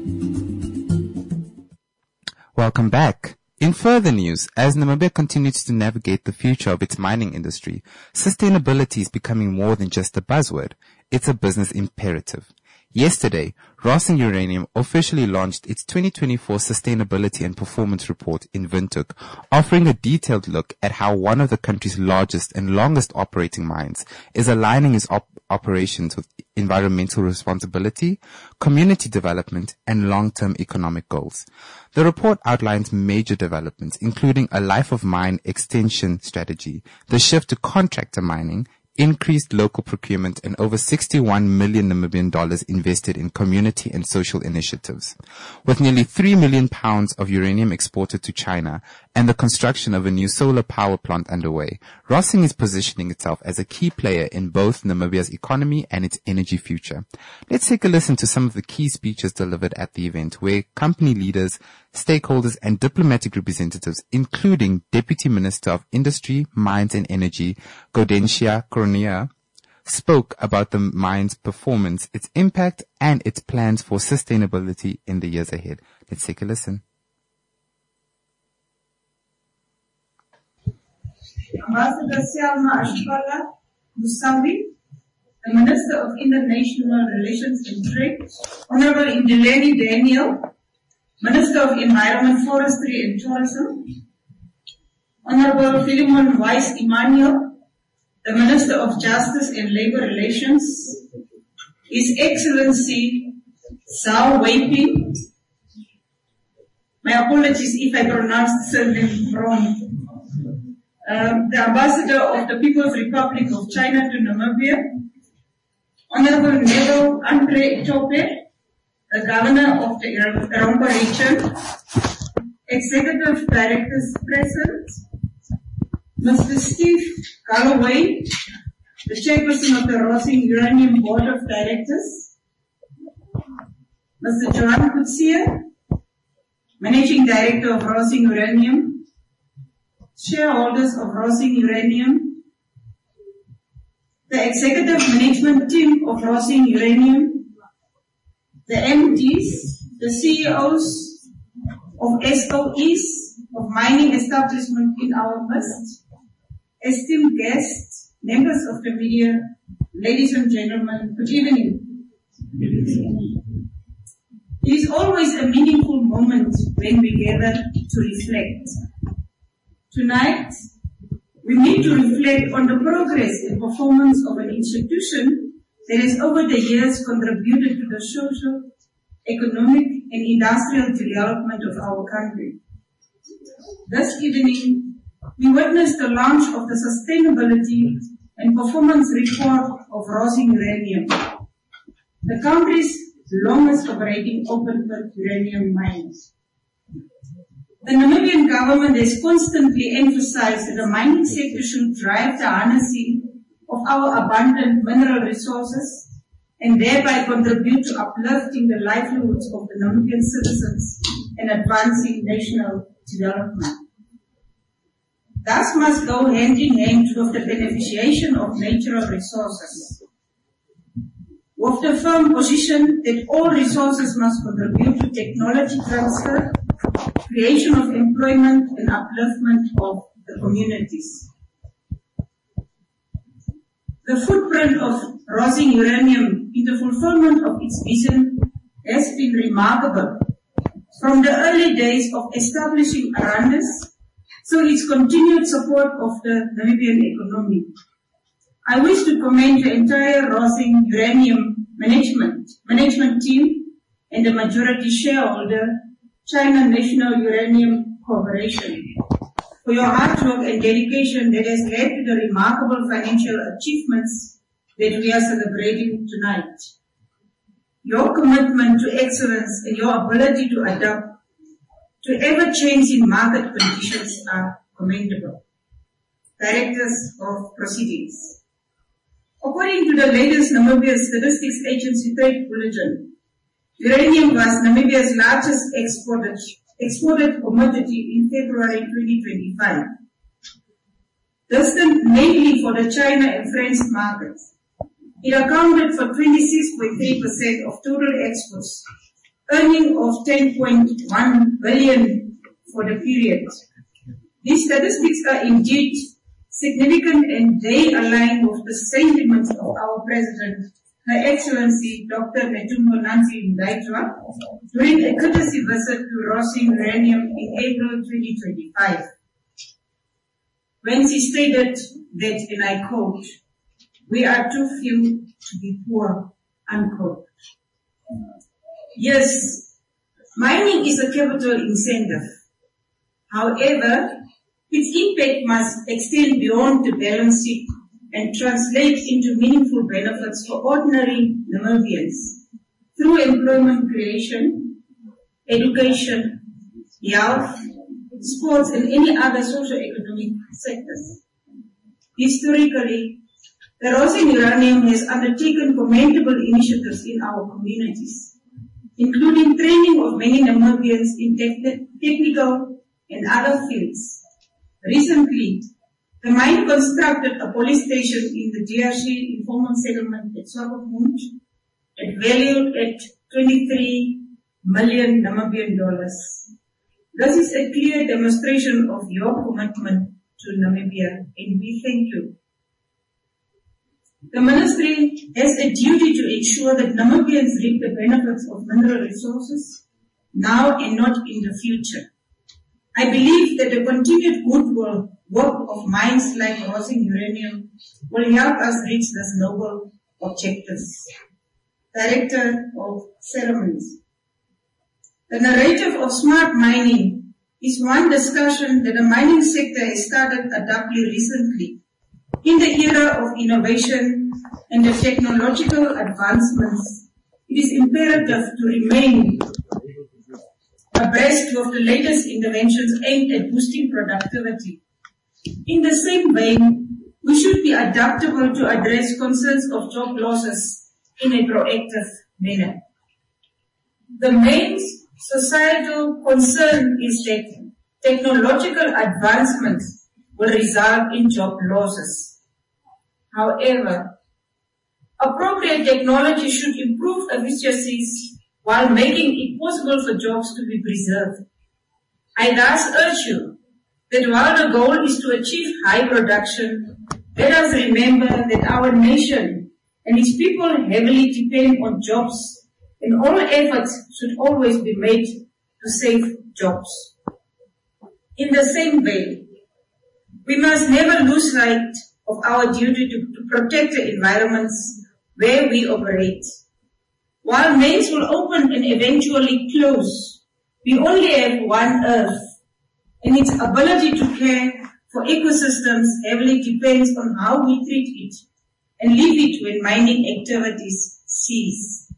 Welcome back. In further news, as Namibia continues to navigate the future of its mining industry, sustainability is becoming more than just a buzzword. It's a business imperative. Yesterday, Rosing Uranium officially launched its 2024 Sustainability and Performance Report in Windhoek, offering a detailed look at how one of the country's largest and longest operating mines is aligning its operations with environmental responsibility, community development, and long-term economic goals. The report outlines major developments, including a life of mine extension strategy, the shift to contractor mining, increased local procurement, and over 61 million Namibian dollars invested in community and social initiatives. With nearly 3 million pounds of uranium exported to China and the construction of a new solar power plant underway, Rosing is positioning itself as a key player in both Namibia's economy and its energy future. Let's take a listen to some of the key speeches delivered at the event, where company leaders, stakeholders, and diplomatic representatives, including Deputy Minister of Industry, Mines and Energy, Gaudentia Cronje, spoke about the mine's performance, its impact, and its plans for sustainability in the years ahead. Let's take a listen. Ambassador Selma Ashfala Musawi, the Minister of International Relations and Trade, Honorable Indileni Daniel, Minister of Environment, Forestry and Tourism, Honorable Philemon Weiss Emmanuel, the Minister of Justice and Labour Relations, His Excellency Zhao Weiping, my apologies if I pronounced the surname wrong, the Ambassador of the People's Republic of China to Namibia, Honorable Neville Andre Itope, the Governor of the Eromba region, Executive Directors present, Mr. Steve Galloway, the Chairperson of the Rosing Uranium Board of Directors, Mr. Johan Kutsia, Managing Director of Rosing Uranium, shareholders of Rosing Uranium, the Executive Management Team of Rosing Uranium, the MDs, the CEOs of SOEs of mining establishment in our midst, esteemed guests, members of the media, ladies and gentlemen, good evening. It is always a meaningful moment when we gather to reflect. Tonight, we need to reflect on the progress and performance of an institution that has over the years contributed to the social, economic, and industrial development of our country. This evening, we witnessed the launch of the Sustainability and Performance Report of Rosing Uranium, the country's longest operating open-pit uranium mines. The Namibian government has constantly emphasized that the mining sector should drive the harnessing of our abundant mineral resources and thereby contribute to uplifting the livelihoods of the Namibian citizens and advancing national development. Thus must go hand in hand with the beneficiation of natural resources, with the firm position that all resources must contribute to technology transfer, creation of employment and upliftment of the communities. The footprint of Rosing Uranium in the fulfillment of its vision has been remarkable, from the early days of establishing Arandis to its continued support of the Namibian economy. I wish to commend the entire Rosing Uranium management team, and the majority shareholder, China National Uranium Corporation, for your hard work and dedication that has led to the remarkable financial achievements that we are celebrating tonight. Your commitment to excellence and your ability to adapt to ever-changing market conditions are commendable. Directors of Proceedings. According to the latest Namibia Statistics Agency Trade Bulletin, uranium was Namibia's largest exported commodity in February 2025. Destined mainly for the China and French markets, it accounted for 26.3% of total exports, earning of 10.1 billion for the period. These statistics are indeed significant and they align with the sentiments of our President, Her Excellency Dr. Netumbo Nandi Ndaitwah, during a courtesy visit to Rosing Uranium in April 2025, when she stated that, and I quote, "We are too few to be poor," unquote. Yes, mining is a capital incentive. However, its impact must extend beyond the balance sheet and translate into meaningful benefits for ordinary Namibians through employment creation, education, health, sports, and any other socio-economic sectors. Historically, the Rosing Uranium has undertaken commendable initiatives in our communities, including training of many Namibians in technical and other fields. Recently, the mine constructed a police station in the DRC informal settlement at Swakopmund, valued at 23 million Namibian dollars. This is a clear demonstration of your commitment to Namibia, and we thank you. The Ministry has a duty to ensure that Namibians reap the benefits of mineral resources now and not in the future. I believe that the continued goodwill work of mines like Rosing Uranium will help us reach these noble objectives. Director of Ceremonies. The narrative of smart mining is one discussion that the mining sector has started adeptly recently. In the era of innovation and the technological advancements, it is imperative to remain abreast of the latest interventions aimed at boosting productivity. In the same vein, we should be adaptable to address concerns of job losses in a proactive manner. The main societal concern is that technological advancements will result in job losses. However, appropriate technology should improve efficiencies while making it possible for jobs to be preserved. I thus urge you that while the goal is to achieve high production, let us remember that our nation and its people heavily depend on jobs, and all efforts should always be made to save jobs. In the same way, we must never lose sight of our duty to protect the environments where we operate. While mines will open and eventually close, we only have one Earth, and its ability to care for ecosystems heavily depends on how we treat it and leave it when mining activities cease.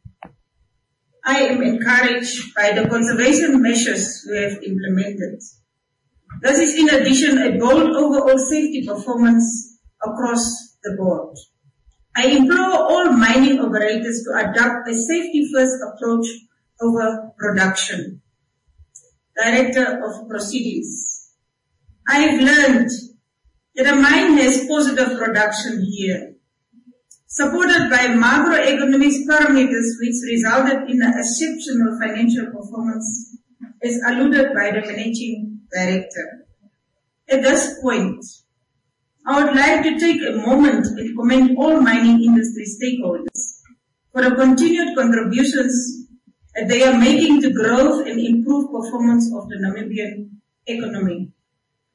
I am encouraged by the conservation measures we have implemented. This is in addition a bold overall safety performance across the board. I implore all mining operators to adopt a safety-first approach over production. Director of Proceedings. I have learned that a mine has positive production here, supported by macroeconomic parameters which resulted in an exceptional financial performance, as alluded by the Managing Director. At this point, I would like to take a moment and commend all mining industry stakeholders for the continued contributions that they are making to growth and improved performance of the Namibian economy.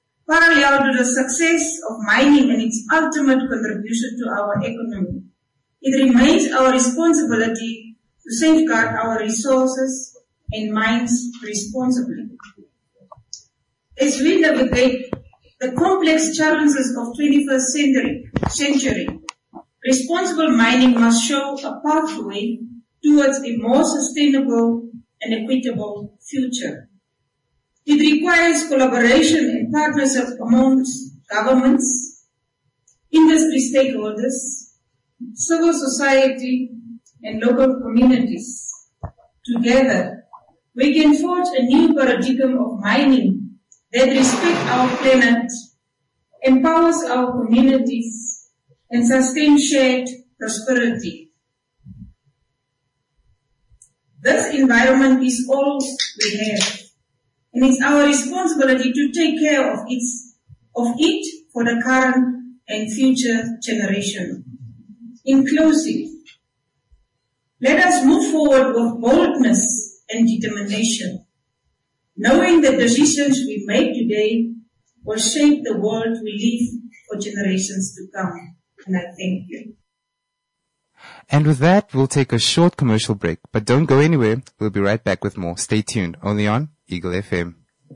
Parallel to the success of mining and its ultimate contribution to our economy, it remains our responsibility to safeguard our resources and mines responsibly. As we navigate the complex challenges of 21st century, responsible mining must show a pathway towards a more sustainable and equitable future. It requires collaboration and partnership amongst governments, industry stakeholders, civil society, and local communities. Together, we can forge a new paradigm of mining that respects our planet, empowers our communities, and sustains shared prosperity. This environment is all we have, and it's our responsibility to take care of it for the current and future generation. Inclusive. Let us move forward with boldness and determination, knowing the decisions we make today will shape the world we live for generations to come. And I thank you. And with that, we'll take a short commercial break. But don't go anywhere. We'll be right back with more. Stay tuned. Only on Eagle FM.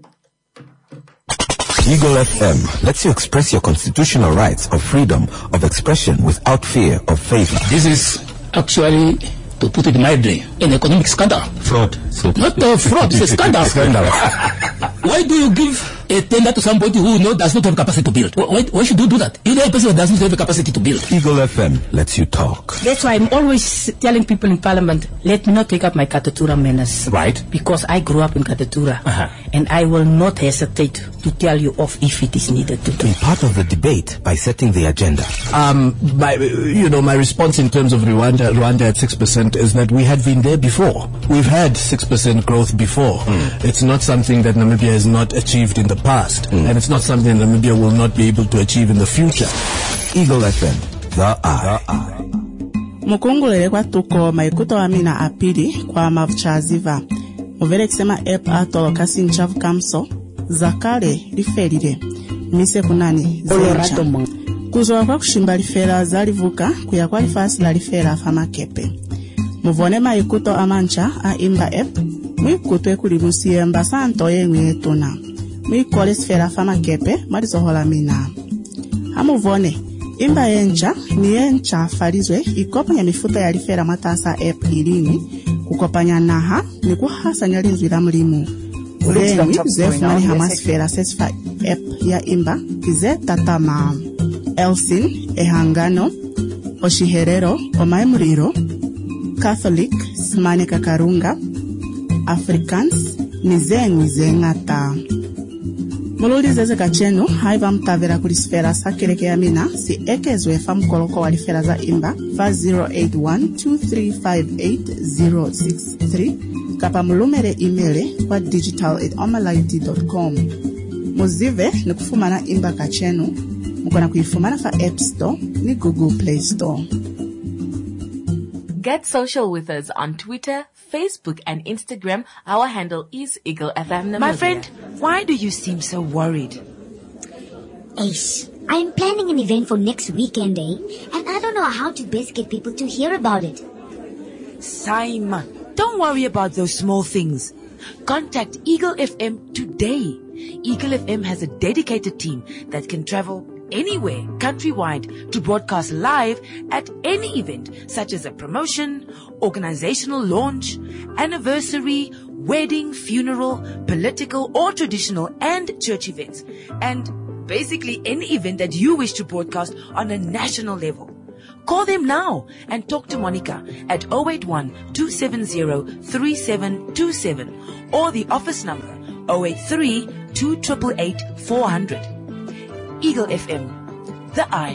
Eagle FM lets you express your constitutional rights of freedom of expression without fear of favor. This is actually, to put it mildly, an economic scandal. Fraud. So not fraud, it's a scandal. Why do you give a tender to somebody who does not have capacity to build? Why should you do that? You know a person who does not have the capacity to build. Eagle FM lets you talk. That's why I'm always telling people in Parliament, let me not take up my Katatura menace. Right. Because I grew up in Katatura. And I will not hesitate to tell you off if it is needed to. Be part of the debate by setting the agenda. My response in terms of Rwanda at 6% is that we had been there before. We've had 6% growth before. It's not something that Namibia has not achieved in the past. And it's not something that Namibia will not be able to achieve in the future. Eagle FM, the eye. Mukungulele kwa tuko maikuto amina apili kwa mavuchaziva. Muvele kisema atolo kasi nchavu kamso. Zakale liferire. Mise kunani zencha. Kuzoa kwa kushimba lifera zalivuka kuya kwa lifasi la lifera fama kepe. Muvone maikuto amancha a imba ep. Mwikutwe kulibusiye mba santo yengwe tuna. Mwikole sfera fama kepe marizohola mina. Hamuvone. Imba yencha ni yencha farizwe ikopanya mifuta ya lifera matasa ep ilini. Kukopanya naha ni kuhasa nyalinzwi la mlimu. Uleni zefu mani hamasfera sesfa ep ya imba kize tatama. Elsin, Ehangano, Oshiherero, Omaimuriro, Catholic, Smane Kakarunga, Africans, Nizengata. Mululi zeze kachenu, haiva mtavera kulisfera sakereke ya mina, si ekezwe famu koloko walifera za imba, 5081-2358-063, kapa mulumere imele kwa digital@omalight.com. Muzive ni kufumana imba kachenu, mukona kuifumana fa App Store ni Google Play Store. Get social with us on Twitter, Facebook, and Instagram. Our handle is Eagle FM Namibia. My friend, why do you seem so worried? Ace, I'm planning an event for next weekend, and I don't know how to best get people to hear about it. Simon, don't worry about those small things. Contact Eagle FM today. Eagle FM has a dedicated team that can travel anywhere countrywide to broadcast live at any event, such as a promotion, organizational launch, anniversary, wedding, funeral, political or traditional and church events, and basically any event that you wish to broadcast on a national level. Call them now and talk to Monica at 081-270-3727 or the office number 083-288-400. Eagle FM, the eye.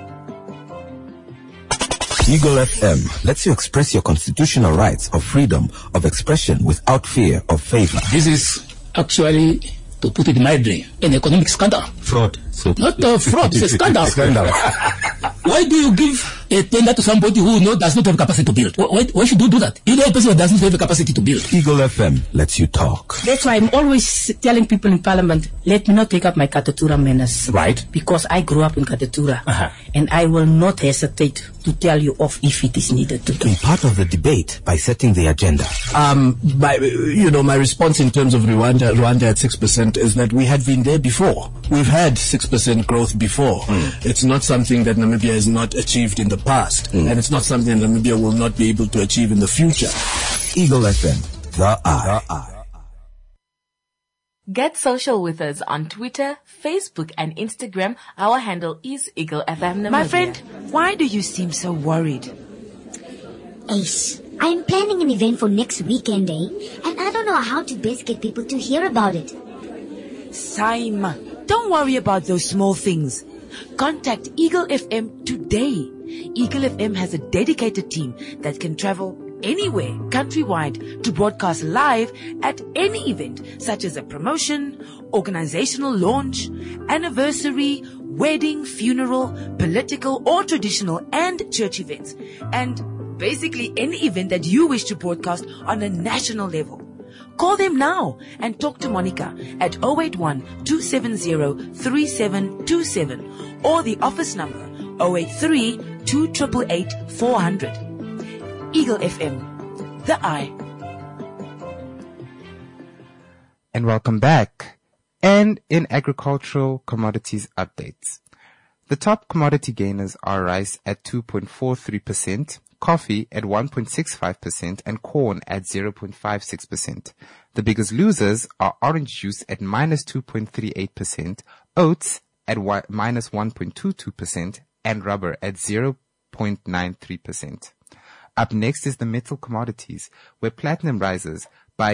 Eagle FM lets you express your constitutional rights of freedom of expression without fear of favor. This is actually, to put it mildly, an economic scandal. Fraud. Not fraud, it's a scandal. Why do you give a tender to somebody who does not have capacity to build? Why should you do that? You know a person who does not have the capacity to build. Eagle FM lets you talk. That's why I'm always telling people in Parliament, let me not take up my Katatura manners. Right. Because I grew up in Katatura. And I will not hesitate to tell you off if it is needed to. Be part of the debate by setting the agenda. My response in terms of Rwanda at 6% is that we had been there before. We've had 6% growth before. It's not something that Namibia has not achieved in the past. And it's not something that Namibia will not be able to achieve in the future. Eagle FM, the eye. Get social with us on Twitter, Facebook, and Instagram. Our handle is Eagle FM Namibia. My friend, why do you seem so worried? Ace, I'm planning an event for next weekend, and I don't know how to best get people to hear about it. Saima, don't worry about those small things. Contact Eagle FM today. Eagle FM has a dedicated team that can travel anywhere countrywide to broadcast live at any event, such as a promotion, organizational launch, anniversary, wedding, funeral, political or traditional and church events, and basically any event that you wish to broadcast on a national level. Call them now and talk to Monica at 081-270-3727 or the office number 083-2888-400. Eagle FM, the eye. And welcome back. And in agricultural commodities updates, the top commodity gainers are rice at 2.43%, coffee at 1.65%, and corn at 0.56%. The biggest losers are orange juice at minus 2.38%, oats at minus 1.22%, and rubber at 0.93%. Up next is the metal commodities, where platinum rises by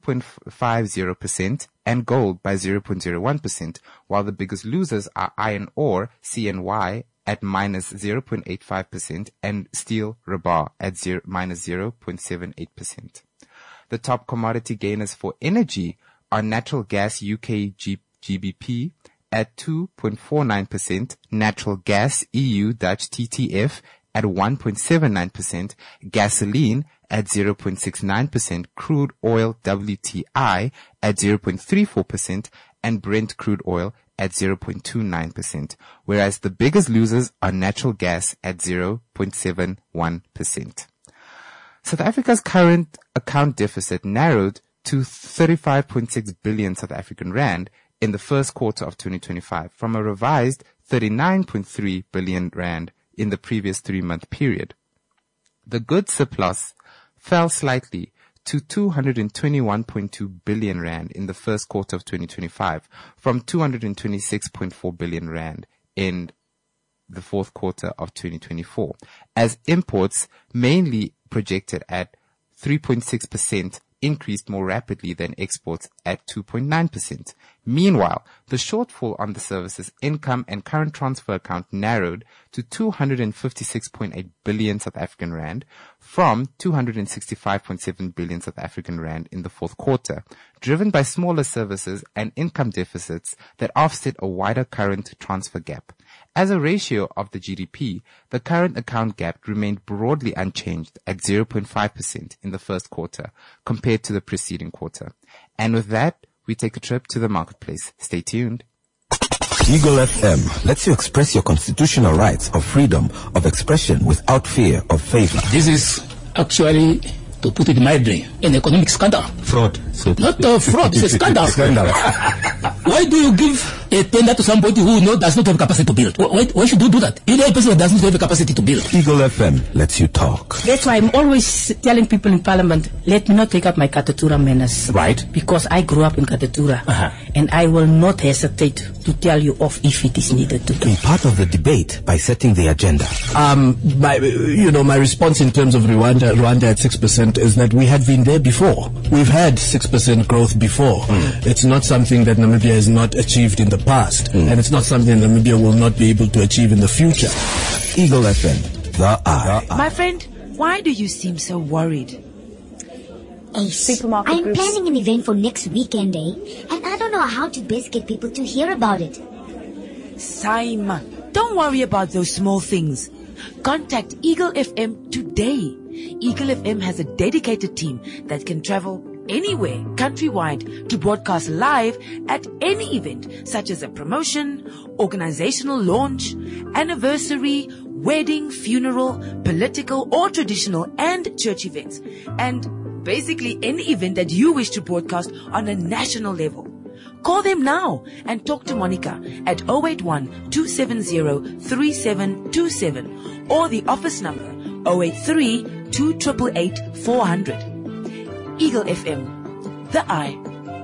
2.50% and gold by 0.01%, while the biggest losers are iron ore, CNY, at minus 0.85%, and steel rebar at minus 0.78%. The top commodity gainers for energy are natural gas UK GBP at 2.49%, natural gas EU Dutch TTF at 1.79%, gasoline at 0.69%, crude oil WTI at 0.34%, and Brent crude oil at 0.29%, whereas the biggest losers are natural gas at 0.71%. South Africa's current account deficit narrowed to 35.6 billion South African rand in the first quarter of 2025 from a revised 39.3 billion rand in the previous 3-month period. The goods surplus fell slightly to 221.2 billion rand in the first quarter of 2025 from 226.4 billion rand in the fourth quarter of 2024, as imports, mainly projected at 3.6%, increased more rapidly than exports at 2.9%. Meanwhile, the shortfall on the services income and current transfer account narrowed to 256.8 billion South African rand from 265.7 billion South African rand in the fourth quarter, driven by smaller services and income deficits that offset a wider current transfer gap. As a ratio of the GDP, the current account gap remained broadly unchanged at 0.5% in the first quarter compared to the preceding quarter. And with that, we take a trip to the marketplace. Stay tuned. Eagle FM lets you express your constitutional rights of freedom of expression without fear of favor. This is actually, to put it mildly, an economic scandal. Fraud. Not a fraud, it's a scandal. Why do you give a tender to somebody who does not have capacity to build? Why should you do that? You know a person who does not have the capacity to build. Eagle FM lets you talk. That's why I'm always telling people in Parliament, let me not take up my Katatura manners. Right. Because I grew up in Katatura. And I will not hesitate to tell you off if it is needed to. Be part of the debate by setting the agenda. My response in terms of Rwanda at 6% is that we had been there before. We've had 6% growth before. It's not something that Namibia has not achieved in the past, and it's not something that Namibia will not be able to achieve in the future. Eagle FM, the eye. My friend, why do you seem so worried? Ace, I'm planning an event for next weekend, and I don't know how to best get people to hear about it. Saima, don't worry about those small things. Contact Eagle FM today. Eagle FM has a dedicated team that can travel anywhere countrywide to broadcast live at any event, such as a promotion, organizational launch, anniversary, wedding, funeral, political or traditional and church events, and basically any event that you wish to broadcast on a national level. Call them now and talk to Monica at 081-270-3727 or the office number 083-288-400. Eagle FM, the eye.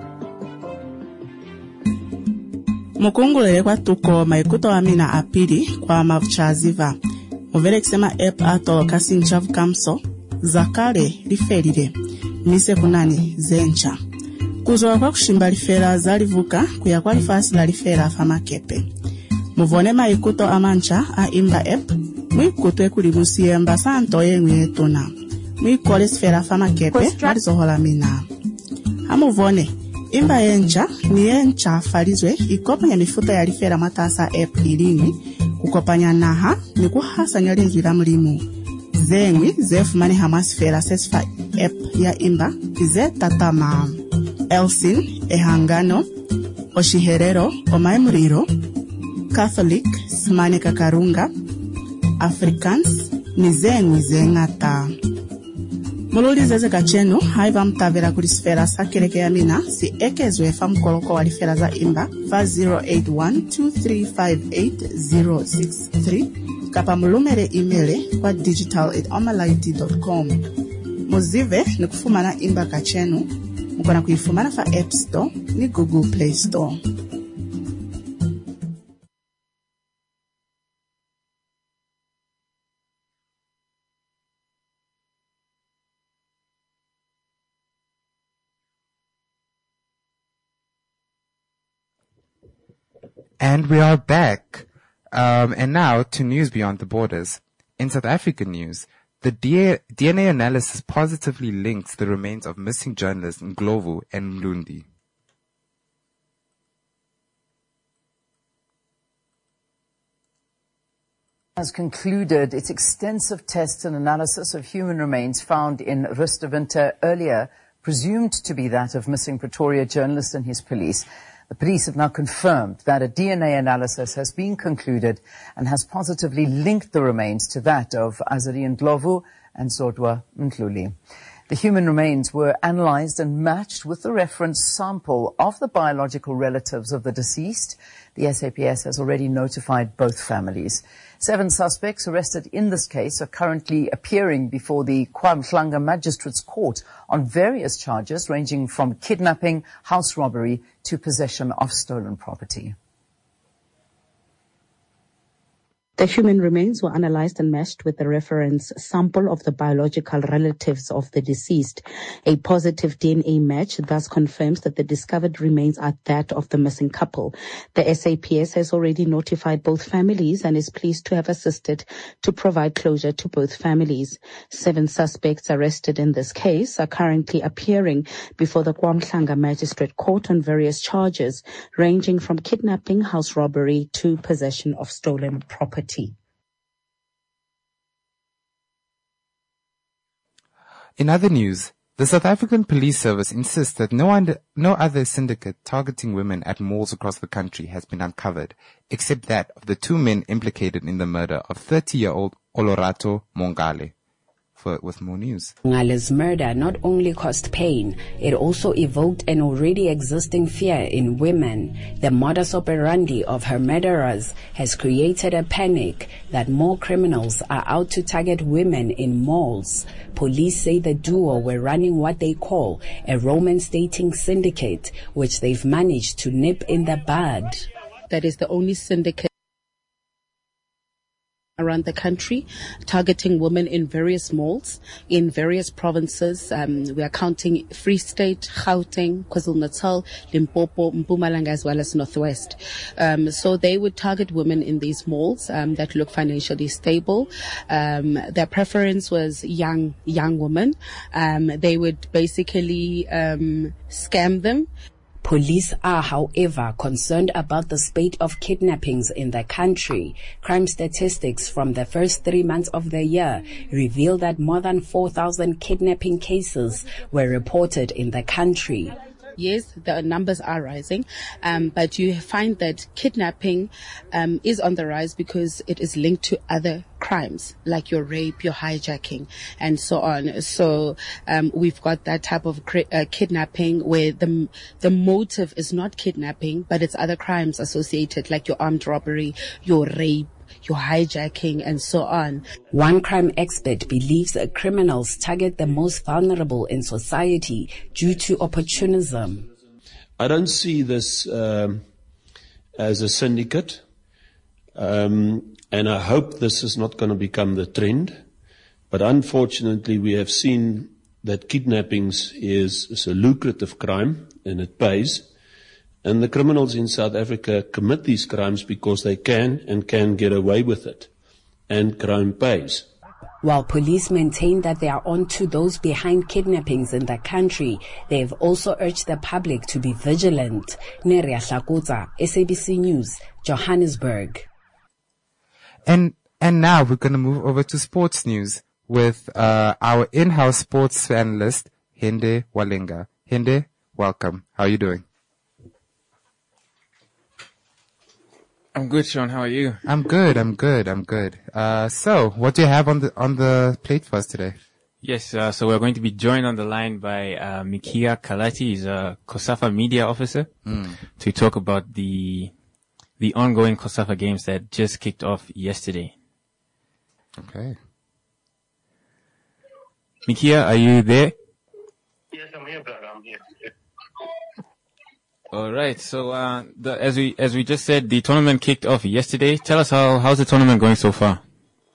Mukungulele kwa tuko maikuto amina apili kwa mavuchaziva. Muvele kisema ato kasi nchavu kamso, zakale lifelile, mise kunani zencha. Kuzoa kwa kushimba lifera zalivuka, kuya kwa lifasi la lifera fama kepe. Muvone maikuto amancha a imba mwikuto ekulibusi emba santo yengwe etuna. Mwikole sfera fama kepe, marizohola mina. Hamuvone, imba yencha, ni yencha falizwe, ikopanya mifuta ya lifera matasa ilini, kukopanya naha, ni kuhasa nyolenzi la mlimu. Zengwi, zefumani hamasfera sesfa ya imba, kize tatama. Elsin, Ehangano, Oshiherero, Omaimuriro, Catholic, Smane Kakarunga, Africans, Nizengwi Zengata. Mululi zeze kachenu, haiva mtavera kulisfera sakereke ya mina, si ekezwe famkoloko walifera za imba, 5081-2358-063, kapa mulumere imele kwa digital@omalight.com. Muzive ni kufumana imba kachenu, mukona kuifumana fa App Store ni Google Play Store. And we are back. And now to news beyond the borders. In South African news, the DNA analysis positively links the remains of missing journalists Ndlovu and Mlundi. Has concluded its extensive tests and analysis of human remains found in Rus de Winter earlier, presumed to be that of missing Pretoria journalist and his police. The police have now confirmed that a DNA analysis has been concluded and has positively linked the remains to that of Azari Ndlovu and Zodwa Mhluli. The human remains were analyzed and matched with the reference sample of the biological relatives of the deceased. The SAPS has already notified both families. 7 suspects arrested in this case are currently appearing before the KwaMhlanga Magistrates Court on various charges ranging from kidnapping, house robbery to possession of stolen property. The human remains were analyzed and matched with the reference sample of the biological relatives of the deceased. A positive DNA match thus confirms that the discovered remains are that of the missing couple. The SAPS has already notified both families and is pleased to have assisted to provide closure to both families. 7 suspects arrested in this case are currently appearing before the KwaMhlanga Magistrate Court on various charges ranging from kidnapping, house robbery to possession of stolen property. In other news, the South African Police Service insists that no other syndicate targeting women at malls across the country has been uncovered, except that of the 2 men implicated in the murder of 30-year-old Olorato Mongale. With more news. Ngale's murder not only caused pain, it also evoked an already existing fear in women. The modus operandi of her murderers has created a panic that more criminals are out to target women in malls. Police say the duo were running what they call a romance dating syndicate, which they've managed to nip in the bud. That is the only syndicate around the country, targeting women in various malls, in various provinces. We are counting Free State, Gauteng, KwaZulu-Natal, Limpopo, Mpumalanga, as well as Northwest. So they would target women in these malls that look financially stable. Their preference was young women. They would basically scam them. Police are, however, concerned about the spate of kidnappings in the country. Crime statistics from the first 3 months of the year reveal that more than 4,000 kidnapping cases were reported in the country. Yes, the numbers are rising, but you find that kidnapping is on the rise because it is linked to other crimes like your rape, your hijacking, and so on. So we've got that type of kidnapping where the motive is not kidnapping, but it's other crimes associated like your armed robbery, your rape, your hijacking, and so on. One crime expert believes that criminals target the most vulnerable in society due to opportunism. I don't see this as a syndicate, and I hope this is not going to become the trend. But unfortunately, we have seen that kidnappings is a lucrative crime, and it pays. And the criminals in South Africa commit these crimes because they can get away with it. And crime pays. While police maintain that they are on to those behind kidnappings in the country, they have also urged the public to be vigilant. Neria Hlakutsa, SABC News, Johannesburg. And now we're going to move over to sports news with our in-house sports analyst, Hende Walenga. Hende, welcome. How are you doing? I'm good, Sean. How are you? I'm good. So what do you have on the plate for us today? Yes, so we're going to be joined on the line by Mikia Kalati. He's a COSAFA media officer to talk about the ongoing COSAFA games that just kicked off yesterday. Okay. Mikia, are you there? Yes, I'm here, brother. I'm here. All right. So, as we just said, the tournament kicked off yesterday. Tell us how's the tournament going so far?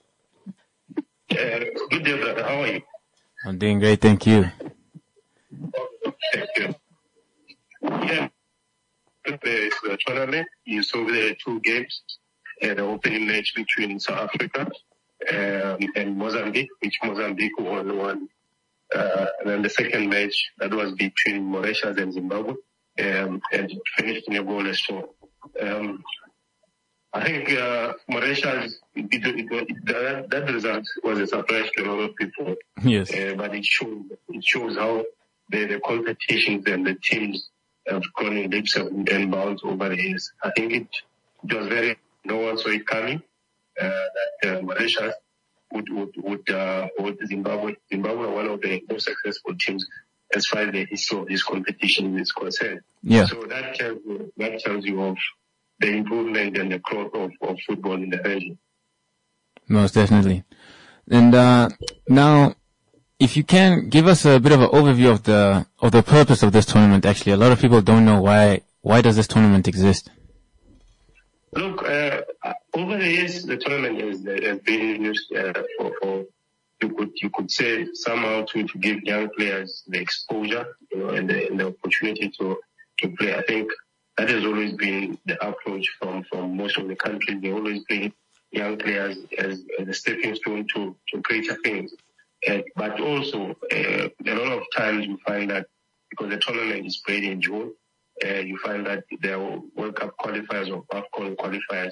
Good day, brother. How are you? I'm doing great, thank you. Thank you. Yeah, the tournament. You saw the two games, the opening match between South Africa and Mozambique, which Mozambique won 1. And then the second match that was between Mauritius and Zimbabwe. And it finished in a goalless draw. I think Mauritius, that result was a surprise to a lot of people. Yes. But it shows how the competitions and the teams have gone in leaps and bounds over the years. I think it was no one saw it coming, that Mauritius would Zimbabwe. Zimbabwe are one of the most successful teams as far as the history of this competition is concerned. Yeah. So that tells you of the improvement and the growth of football in the region. Most definitely. And now, if you can give us a bit of an overview of the purpose of this tournament. Actually, a lot of people don't know why does this tournament exist. Look, over the years, the tournament has been used for you could say somehow to give young players the exposure, and the opportunity to play. I think that has always been the approach from most of the countries. They always bring young players as a stepping stone to greater things. But also, a lot of times you find that because the tournament is played in June, you find that there are World Cup qualifiers or AFCON qualifiers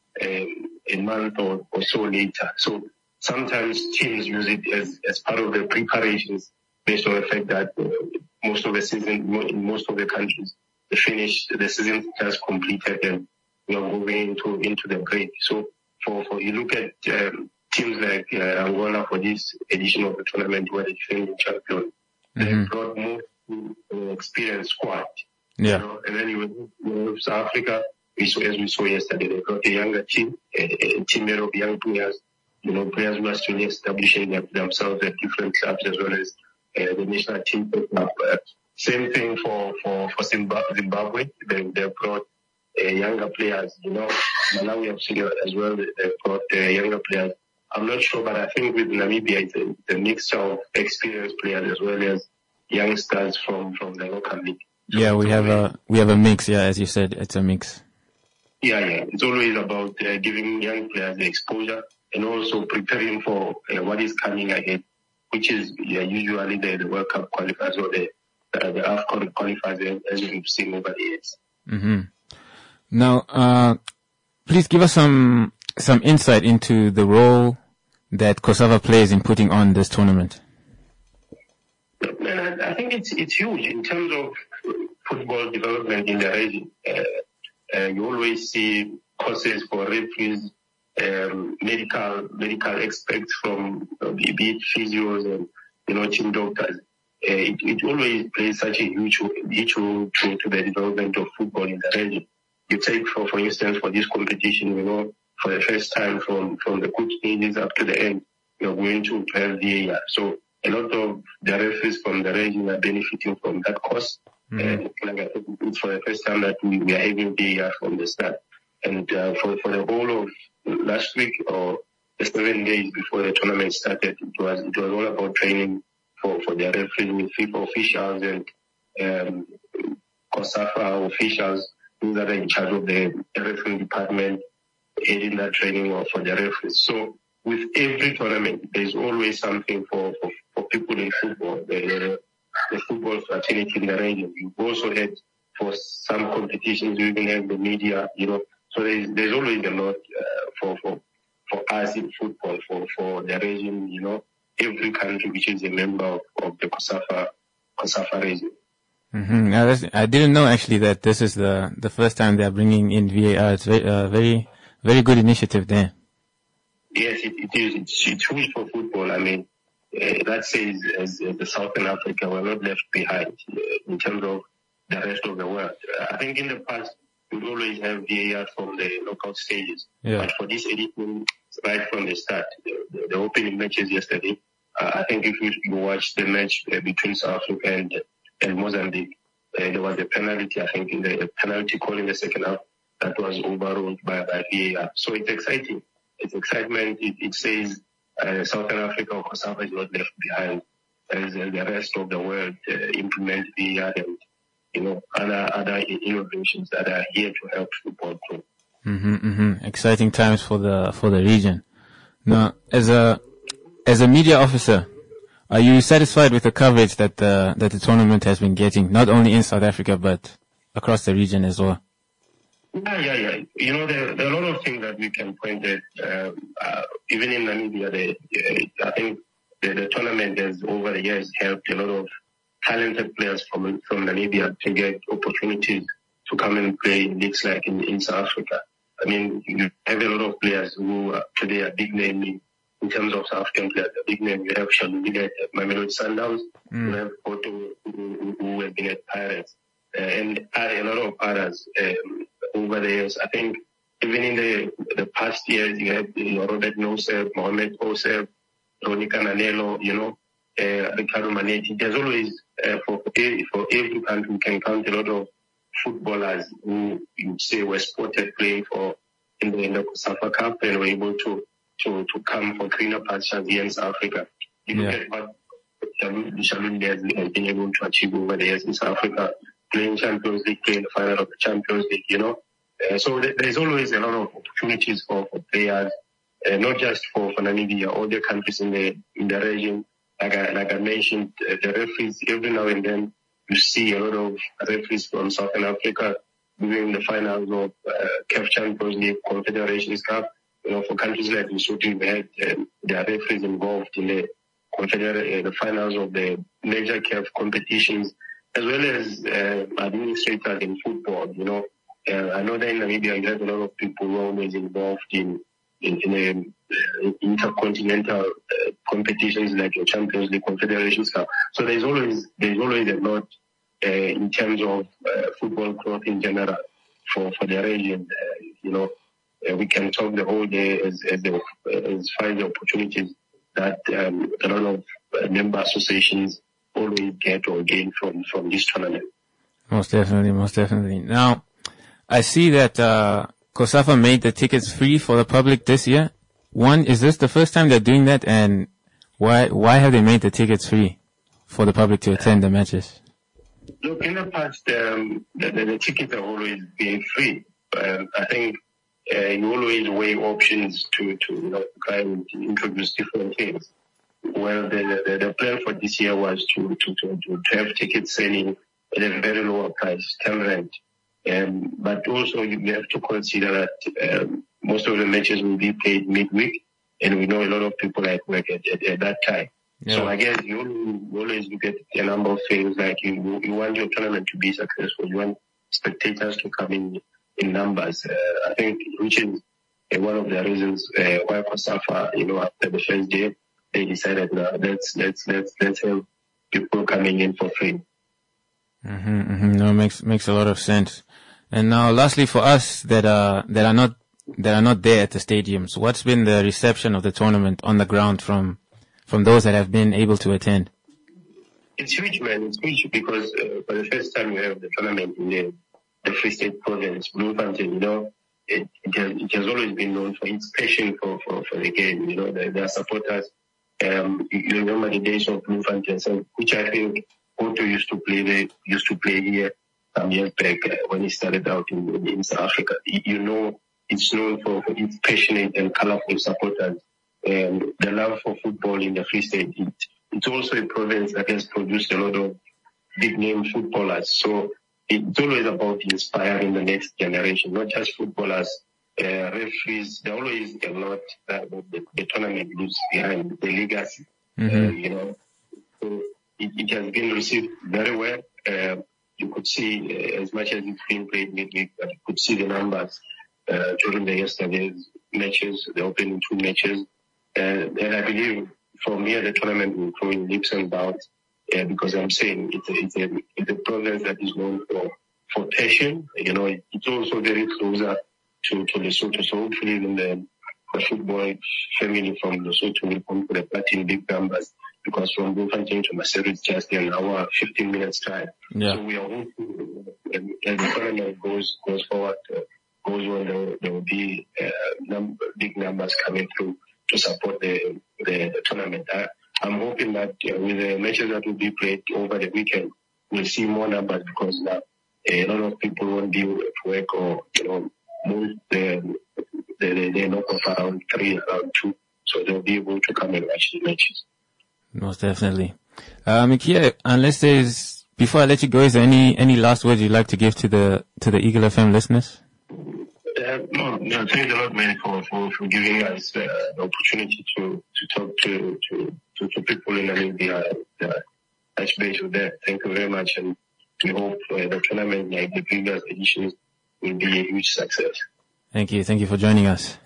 a month or so later. So sometimes teams use it as part of the preparations based on the fact that most of the season, in most of the countries, the season just completed and we are moving into the break. So for you look at teams like Angola for this edition of the tournament where they defending champion, they brought more experienced squad. Yeah. And then you move South Africa, as we saw yesterday, they brought a younger team, a team made of young players. Players who are still establishing themselves at different clubs as well as the national team. Same thing for Zimbabwe. They brought younger players. Malawi have seen as well. They brought younger players. I'm not sure, but I think with Namibia, it's a mixture of experienced players as well as youngsters from the local league. So yeah, we have a mix. Yeah, as you said, it's a mix. Yeah. It's always about giving young players the exposure and also preparing for what is coming ahead, which is usually the World Cup qualifiers or the the AFCON qualifiers as we've seen over the years. Mm-hmm. Now, please give us some insight into the role that COSAFA plays in putting on this tournament. And I think it's huge in terms of football development in the region. You always see courses for referees, medical experts from be it physios and team doctors. It always plays such a huge role to the development of football in the region. You take for instance for this competition, for the first time from the group stages up to the end, you're going to have VAR. So a lot of the referees from the region are benefiting from that course. And it's for the first time that we are having VAR from the start. And for the whole of last week or the 7 days before the tournament started, it was all about training for the referees with FIFA officials and COSAFA officials who are in charge of the refereeing department, aiding that training for the referees. So with every tournament, there's always something for people in football, the football fraternity in the region. You've also had for some competitions, you even have the media, So there's always a lot for us in football, for the region, every country which is a member of the COSAFA region. Mm-hmm. Now I didn't know actually that this is the first time they're bringing in VAR. It's very, very good initiative there. Yes, it is. It's huge for football. I mean, that says as the Southern Africa, we're not left behind in terms of the rest of the world. I think in the past, we always have VAR from the knockout stages. Yeah. But for this edition, right from the start, the opening matches yesterday, I think if you watch the match between South Africa and Mozambique, there was a penalty, I think, in the penalty call in the second half that was overruled by VAR. So it's exciting. It's excitement. It says Southern Africa or COSAFA is not left behind as the rest of the world implement VAR and other innovations that are here to help football grow. Mm-hmm, mm-hmm. Exciting times for the region. Now, as a media officer, are you satisfied with the coverage that the tournament has been getting, not only in South Africa but across the region as well? Yeah. There are a lot of things that we can point at. Even in Namibia, I think the tournament has over the years helped a lot of talented players from Namibia to get opportunities to come and play in leagues like in South Africa. I mean, you have a lot of players who today are big name in terms of South African players. A big name, you have Shalulile at Mamelodi Sundowns, you have Otto who have been at Pirates, and a lot of others over the years. I think even in the past years, you have Robert Noseb, Mohamed Oseb, Ronnie Cananelo, Ricardo Manetti. There's always, for every country, we can count a lot of footballers who you say were spotted playing in the COSAFA Cup and were able to come for greener pastures here in South Africa. You look at what Shalulile has been able to achieve over the years in South Africa, playing Champions League, playing the final of the Champions League, So there's always a lot of opportunities for players, not just for Namibia, all the countries in the region. Like I mentioned, the referees, every now and then you see a lot of referees from Southern Africa doing the finals of CAF Champions League, Confederations Cup. For countries like Lesotho, we had their referees involved in the finals of the major CAF competitions, as well as administrators in football. I know that in Namibia you have a lot of people who are always involved in intercontinental competitions like the Champions League, Confederations Cup. So there's always a lot in terms of football growth in general for the region. We can talk the whole day as far as the opportunities that a lot of member associations always get or gain from this tournament. Most definitely. Now, I see that COSAFA made the tickets free for the public this year. One, is this the first time they're doing that, and why have they made the tickets free for the public to attend the matches? Look, in the past, the tickets have always been free. I think you always weigh options to try and introduce different things. well, the plan for this year was to have tickets selling at a very lower price, 10 rand. But also you have to consider that most of the matches will be played midweek, and we know a lot of people at work at that time. Yeah. So I guess you always look at a number of things, like you want your tournament to be successful. You want spectators to come in numbers. I think, which is one of the reasons why COSAFA, after the first day, they decided, let's have people coming in for free. No, makes a lot of sense. And now, lastly, for us that are not there at the stadiums, what's been the reception of the tournament on the ground from those that have been able to attend? It's huge, man. It's huge because for the first time we have the tournament in the Free State province, Bloemfontein. It has always been known for its passion for the game. Their supporters. You remember the days of Bloemfontein, which I think Otto used to play here some years back when he started out in South Africa. It's known for its passionate and colorful supporters. The love for football in the Free State. It's also a province that has produced a lot of big name footballers. So it's always about inspiring the next generation, not just footballers, referees. There always a lot that the tournament leaves behind, the legacy. So it has been received very well. You could see, as much as it's been played midweek, but you could see the numbers during the yesterday's matches, the opening 2 matches. And I believe from here the tournament will go in leaps and bounds, because I'm saying it's a province that is known for passion. It's also very closer to Lesotho. So hopefully when the football family from Lesotho will come to the party in big numbers, because from Bloemfontein to Maseru it's just an hour, 15 minutes time. Yeah. So we are hoping as the tournament goes forward, goes on, there will be big numbers coming through to support the tournament. I'm hoping that with the matches that will be played over the weekend, we'll see more numbers, because now a lot of people won't be at work, or most they knock off around 3, around 2, so they'll be able to come and watch the matches. Most definitely. Mikia, before I let you go, is there any last words you'd like to give to the Eagle FM listeners? No, thanks a lot, man, for giving us the opportunity to talk to people in Namibia. Touch base with that. Thank you very much, and we hope the tournament, like the previous editions, will be a huge success. Thank you for joining us.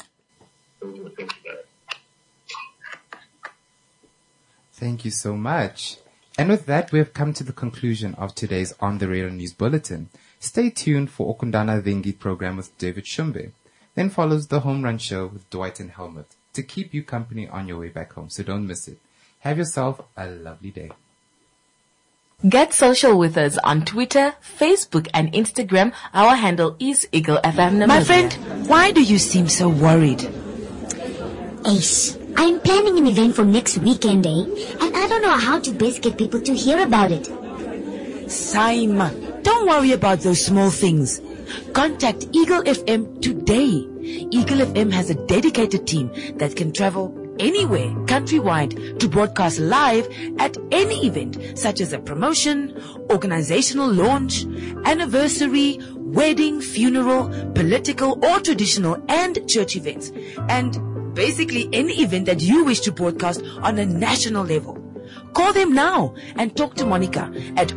Thank you so much. And with that, we have come to the conclusion of today's On the Radar News Bulletin. Stay tuned for Okundana Dhingi program with David Shumbe. Then follows the Home Run Show with Dwight and Helmut to keep you company on your way back home, so don't miss it. Have yourself a lovely day. Get social with us on Twitter, Facebook and Instagram. Our handle is Eagle FM Namibia. My friend, why do you seem so worried? Ace, I'm planning an event for next weekend, and I don't know how to best get people to hear about it. Simon, don't worry about those small things. Contact Eagle FM today. Eagle FM has a dedicated team that can travel anywhere countrywide to broadcast live at any event, such as a promotion, organizational launch, anniversary, wedding, funeral, political or traditional and church events, and basically any event that you wish to broadcast on a national level. Call them now and talk to Monica at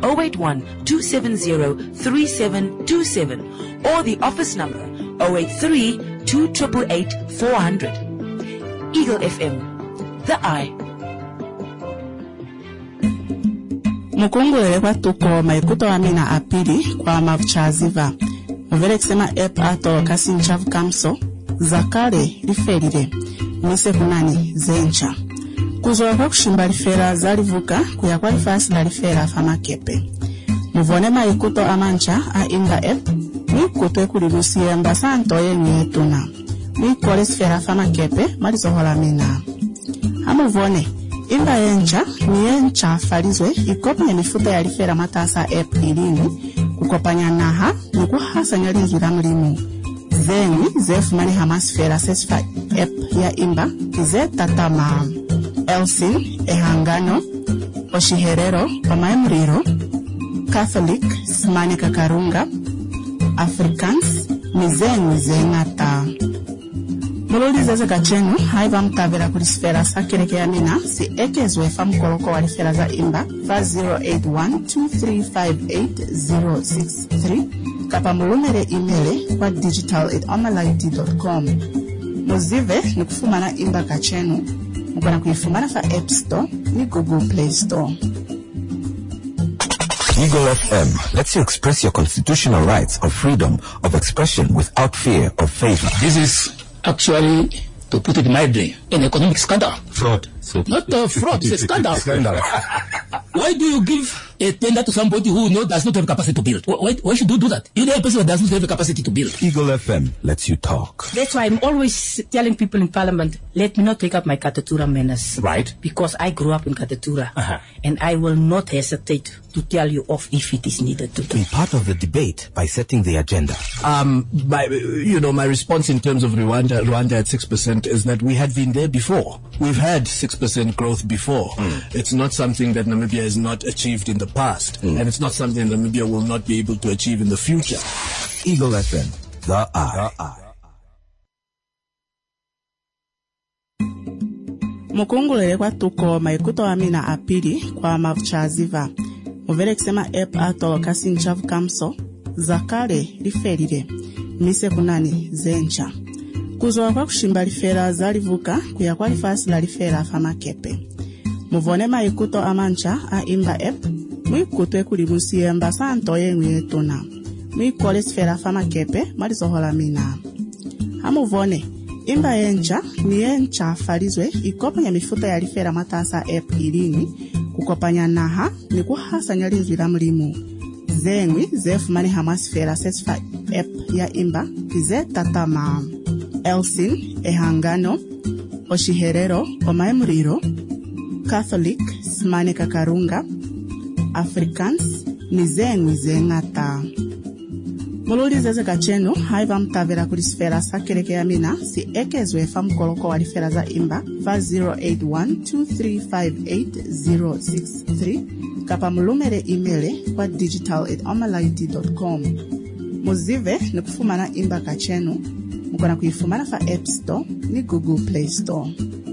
081-270-3727 or the office number 083-2888-400. Eagle FM, the eye. Mukungulele kwa tuko maikuto amina apili kwa mavuchaziva. Muvele kusema ato kasi nchavu kamso, zakale liferile, mise kunani zencha. Kuzola kwa kushimba lifera zalivuka kuya kwa lifasi la lifera fama kepe. Muvone maikuto amancha a inga app, mikuto kulilusiye mbasanto ye nyetuna. Mikole sfera fama kepe malizohola mina. Hamuvone, inga yencha ni yencha falizwe ikopanya mifuta ya lifera matasa app ilini kukopanya naha nukuhasa nyalinzula mulimu. Zeni zefu mani hamasfera sesfa app ya imba ze tatama. Elsin Ehangano, Oshiherero Omaemriro, Catholic Simani Kakarunga, Africans Mizengu Zengata. Muloliza za kachenu haiva mtavera kulisfera sakireke ya mina si ekezwe famkoloko walifera za imba 508123580063 kapa mulumere imele kwa digital@omalight.com. Muzive ni kufumana imba kachenu mukwana kuifumana fa App Store ni Google Play Store. Eagle FM lets you express your constitutional rights of freedom of expression without fear of favor. This is actually, to put it mildly, an economic scandal. Fraud. Not fraud, it's a scandal. Why do you give a tender to somebody who does not have capacity to build? Why should you do that? You know a person that does not have the capacity to build. Eagle FM lets you talk. That's why I'm always telling people in Parliament, let me not take up my Katatura menace. Right. Because I grew up in Katatura. And I will not hesitate to tell you off if it is needed to do. Be part of the debate by setting the agenda. My response in terms of Rwanda at 6% is that we had been there before. We've had 6% growth before. It's not something that Namibia has not achieved in the past. And it's not something Namibia will not be able to achieve in the future. Eagle FM, the eye. Mukungulele kwa tuko maikuto amina apili kwa mavuchaziva. Muvele kusema app atolo kasi nchavu kamso, zakale liferire, mise kunani zencha. Kuzoa kwa kushimba lifera zalivuka, kuya kwa lifasi la lifera fama kepe. Muvone maikuto amancha a imba app, muikuto ekulibusi yemba santo yenwe tona. Muikole sfera fama kepe, malizohola mina. Hamuvone, imba yencha, ni yencha falizwe, ikopanya mifuta ya lifera matasa app ilini, kukopanya naha, ni kuhasa nyalinzwi la mlimu. Zengwi, zefu mani hamasfera setfa app ya imba, kize tatama. Elsin Ehangano, Oshiherero Omaemriro, Catholic Simani Kakarunga, Africans Mizengu Zengata. Muloliza za kachenu haiva mtavera kulisfera sakireke ya mina si ekezwe famkoloko walifera za imba 508123580063 kapa mulumere imele kwa digital@omalight.com. Muzive ni kufumana imba kachenu mukwana kuifumana fa App Store ni Google Play Store.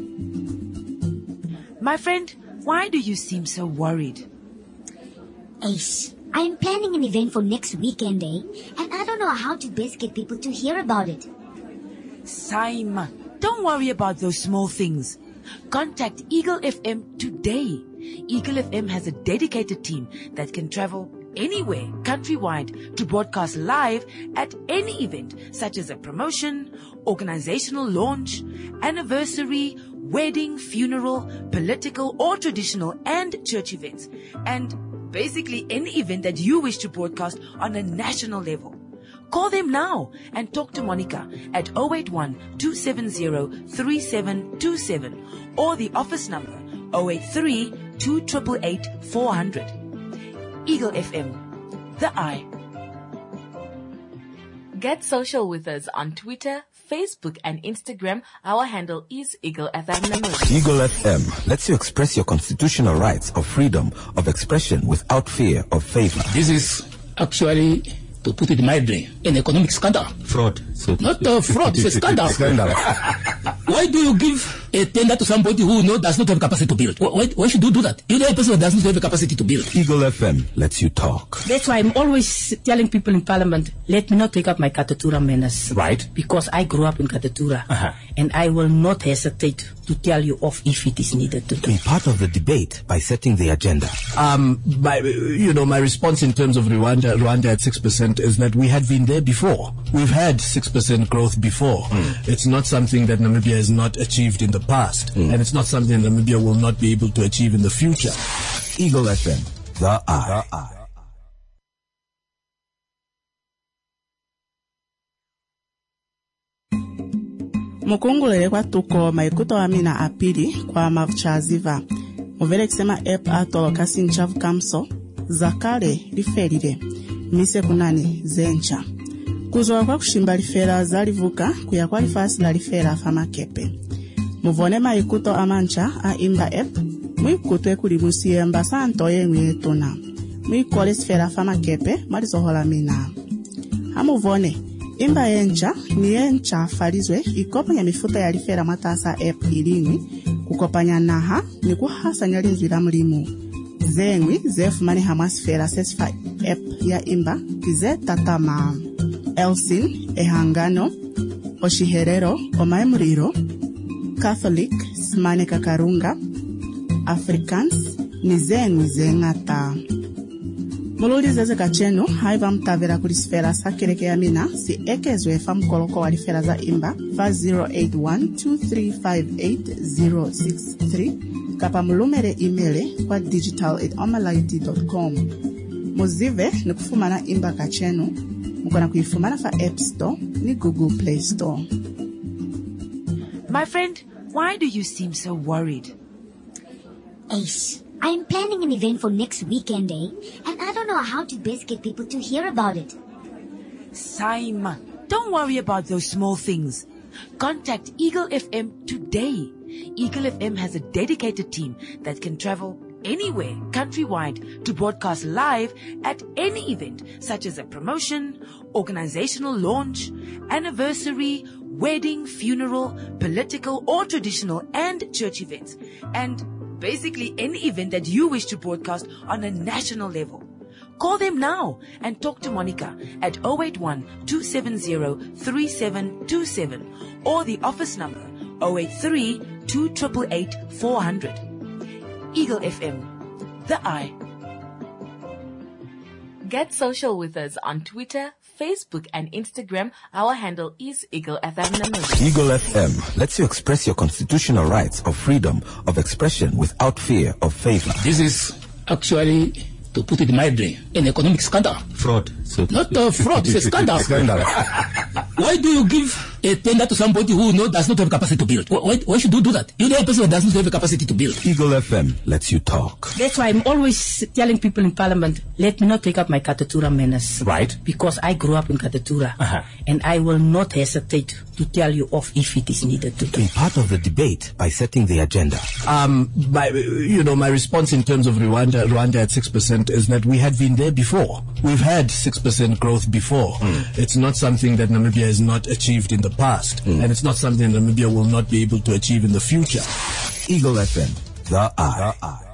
My friend, why do you seem so worried? Ace, I'm planning an event for next weekend, and I don't know how to best get people to hear about it. Simon, don't worry about those small things. Contact Eagle FM today. Eagle FM has a dedicated team that can travel anywhere countrywide to broadcast live at any event, such as a promotion, organizational launch, anniversary, wedding, funeral, political or traditional and church events, and basically any event that you wish to broadcast on a national level. Call them now and talk to Monica at 081-270-3727 or the office number 083-288-400. Eagle FM, the eye. Get social with us on Twitter, Facebook and Instagram. Our handle is Eagle FM Namibia. Eagle FM lets you express your constitutional rights of freedom of expression without fear of favor. This is actually, to put it mildly, an economic scandal. Fraud. Not fraud, it's a scandal. Why do you give a tender to somebody who does not have capacity to build? Why should you do that? You know a person that does not have the capacity to build. Eagle FM lets you talk. That's why I'm always telling people in Parliament, let me not take up my Katatura menace. Right. Because I grew up in Katatura. And I will not hesitate to tell you off if it is needed to do. Be part of the debate by setting the agenda. My response in terms of Rwanda at 6% is that we had been there before. We've had 6% growth before. It's not something that Namibia has not achieved in the past. And it's not something Namibia will not be able to achieve in the future. Eagle FM, the eye. Mukungulele kwa tuko maikuto amina apili kwa mavuchaziva. Muvele kusema app atolo kasi nchavu kamso, zakale liferire, mise kunani zencha. Kuzoa kwa kushimba lifera zalivuka, kuya kwa lifasi la lifera fama kepe. Muvone maikuto amancha a imba app. Muikuto ekurimusie mbasanto yengwe tona. Muikole sfera fama kepe marizohola mina. Hamuvone. Imba yencha ni yencha farizwe ikopanya mifuta ya lifera matasa app ilingwi kukopanya naha ni kuhasa nyalinzwila mlimu. Zengwi zefumani hamasfera sesfa app ya imba kize tatama. Elsin, Ehangano, Oshiherero, Omaemuriro, Catholic, Smane Kakarunga, Africans, Nizengwi Zengata. Mululi zeze kacheno, haiva mtavera kulisfera sakereke ya mina, si ekezwe famkoloko walifera za imba, 5081235863, kapa mulumere emaile kwa digital@omalaiti.com. Muzive ni kufumana imba kacheno, mukona kuifumana fa App Store ni Google Play Store. My friend, why do you seem so worried? Ace, I'm planning an event for next weekend, and I don't know how to best get people to hear about it. Simon, don't worry about those small things. Contact Eagle FM today. Eagle FM has a dedicated team that can travel anywhere countrywide to broadcast live at any event, such as a promotion, organizational launch, anniversary, wedding, funeral, political or traditional and church events, and basically any event that you wish to broadcast on a national level. Call them now and talk to Monica at 081-270-3727 or the office number 083-288-400. Eagle FM, the eye. Get social with us on Twitter, Facebook, and Instagram. Our handle is Eagle FM Namibia. Eagle FM lets you express your constitutional rights of freedom of expression without fear of favor. This is actually, to put it mildly, an economic scandal. Fraud. Not a fraud, it's a scandal. Why do you give a tender to somebody who does not have capacity to build? Why should you do that? You're the person who does not have the capacity to build. Eagle FM lets you talk. That's why I'm always telling people in Parliament, let me not take up my Katatura menace. Right. Because I grew up in Katatura. And I will not hesitate to tell you off if it is needed to do. Be part of the debate by setting the agenda. My response in terms of Rwanda at 6% is that we had been there before. We've had 6% growth before. It's not something that Namibia has not achieved in the past. And it's not something Namibia will not be able to achieve in the future. Eagle FM, the eye.